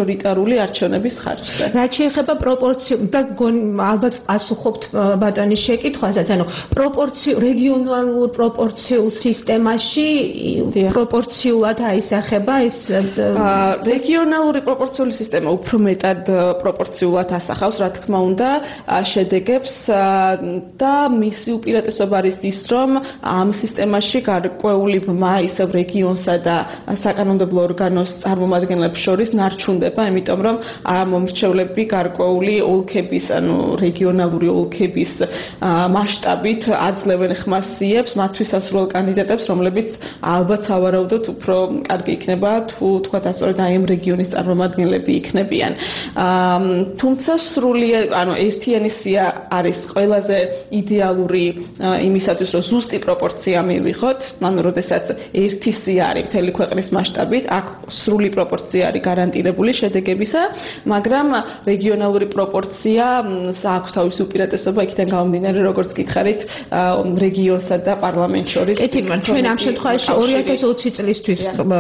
მაჟორიტარული არჩევნების ხარჯზე. რაც შეეხება პროპორციულ და ალბათ ასუხობთ ბატონის შეკითხვასაც, ანუ პროპორციულ რეგიონალურ პროპორციულ სისტემაში პროპორციულად აისახება ეს რეგიონალური პროპორციული სისტემა უფრო მეტად პროპორციულად ასახავს, რა თქმა უნდა, შედეგებს და მისი უპირატესობა არის ის, რომ ამ სისტემაში გარკვეული ბმა ისევ რეგიონსა და საკანონმდებლო ორგანოს წარმომადგენლებს შორის ნარჩუნდება, იმიტომ რომ ამ მომრჩევლები გარკვეული ოლქების, ანუ რეგიონალური ოლქების მასშტაბით აძლევენ ხმას სიებს მათთვის ასრულ კანდიდატებს, რომლებიც ალბათ სავარაუდოდ უფრო კარგი იქნება თუ თქვათ ასწორედ აი ამ რეგიონის წარმომადგენლები იქნებიან. თუმცა სრული, ანუ ერთიანი სია არის ყველაზე იდეალური იმისათვის, რომ ზუსტი პროპორცია მივიღოთ, ანუ როდესაც ერთი სია არის მთელი ქვეყნის მასშტაბით, აქ სრული პროპორცია არის გარანტირებული შედეგებისა, მაგრამ რეგიონალური პროპორცია აქვს თავისი უპირატესობა, იქიდან გამომდინარე, როგორც გითხარით, რეგიონსა და პარლამენტ შორის. ეთილმან, ჩვენ ამ შემთხვევაში ორი ათას ოცი წლისთვის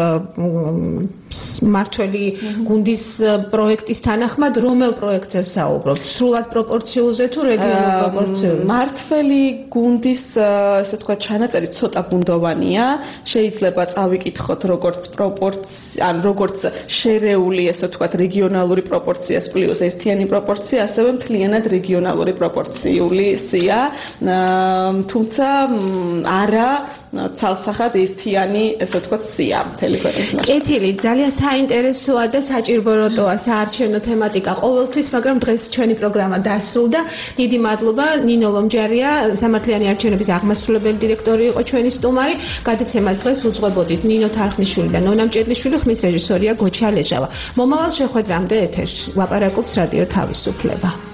მართველი გუნდის პროექტის თანახმად რომელ პროექტზე ვსაუბრობთ? სრულად პროპორციულზე თუ რეგიონულ პროპორციულზე? მართველი გუნდის, ესე ვთქვათ, ჩანაწერი ცოტა ბუნდოვანია. შეიძლება წავიკითხოთ როგორც პროპორცია, ან როგორც შერეული, ესე ვთქვათ, რეგიონალური პროპორციას პლუს ერთიანი პროპორცია, ასევე მთლიანად რეგიონალური პროპორციული სია. თუმცა არა ცალსახად ერთიანი, ესე ვთქვათ, სია მთელი ქვეყნის მასშტაბით. კეთილი, ძალიან საინტერესოა და საჭიროა საარჩევნო თემატიკა ყოველთვის, მაგრამ დღეს ჩვენი პროგრამა დასრულდა. დიდი მადლობა ნინო ლომჯარია, სამართლიანი არჩევნების აღმასრულებელი დირექტორი იყო ჩვენი სტუმარი. გადაცემას დღეს უძღვებოდით ნინო თარხნიშვილი და ნონა მჭედლიშვილი, ხმის რეჟისორია გოჩა ლეჟავა. მომავალ შეხვედრამდე ეთერში ლაპარაკობს რადიო თავისუფლება.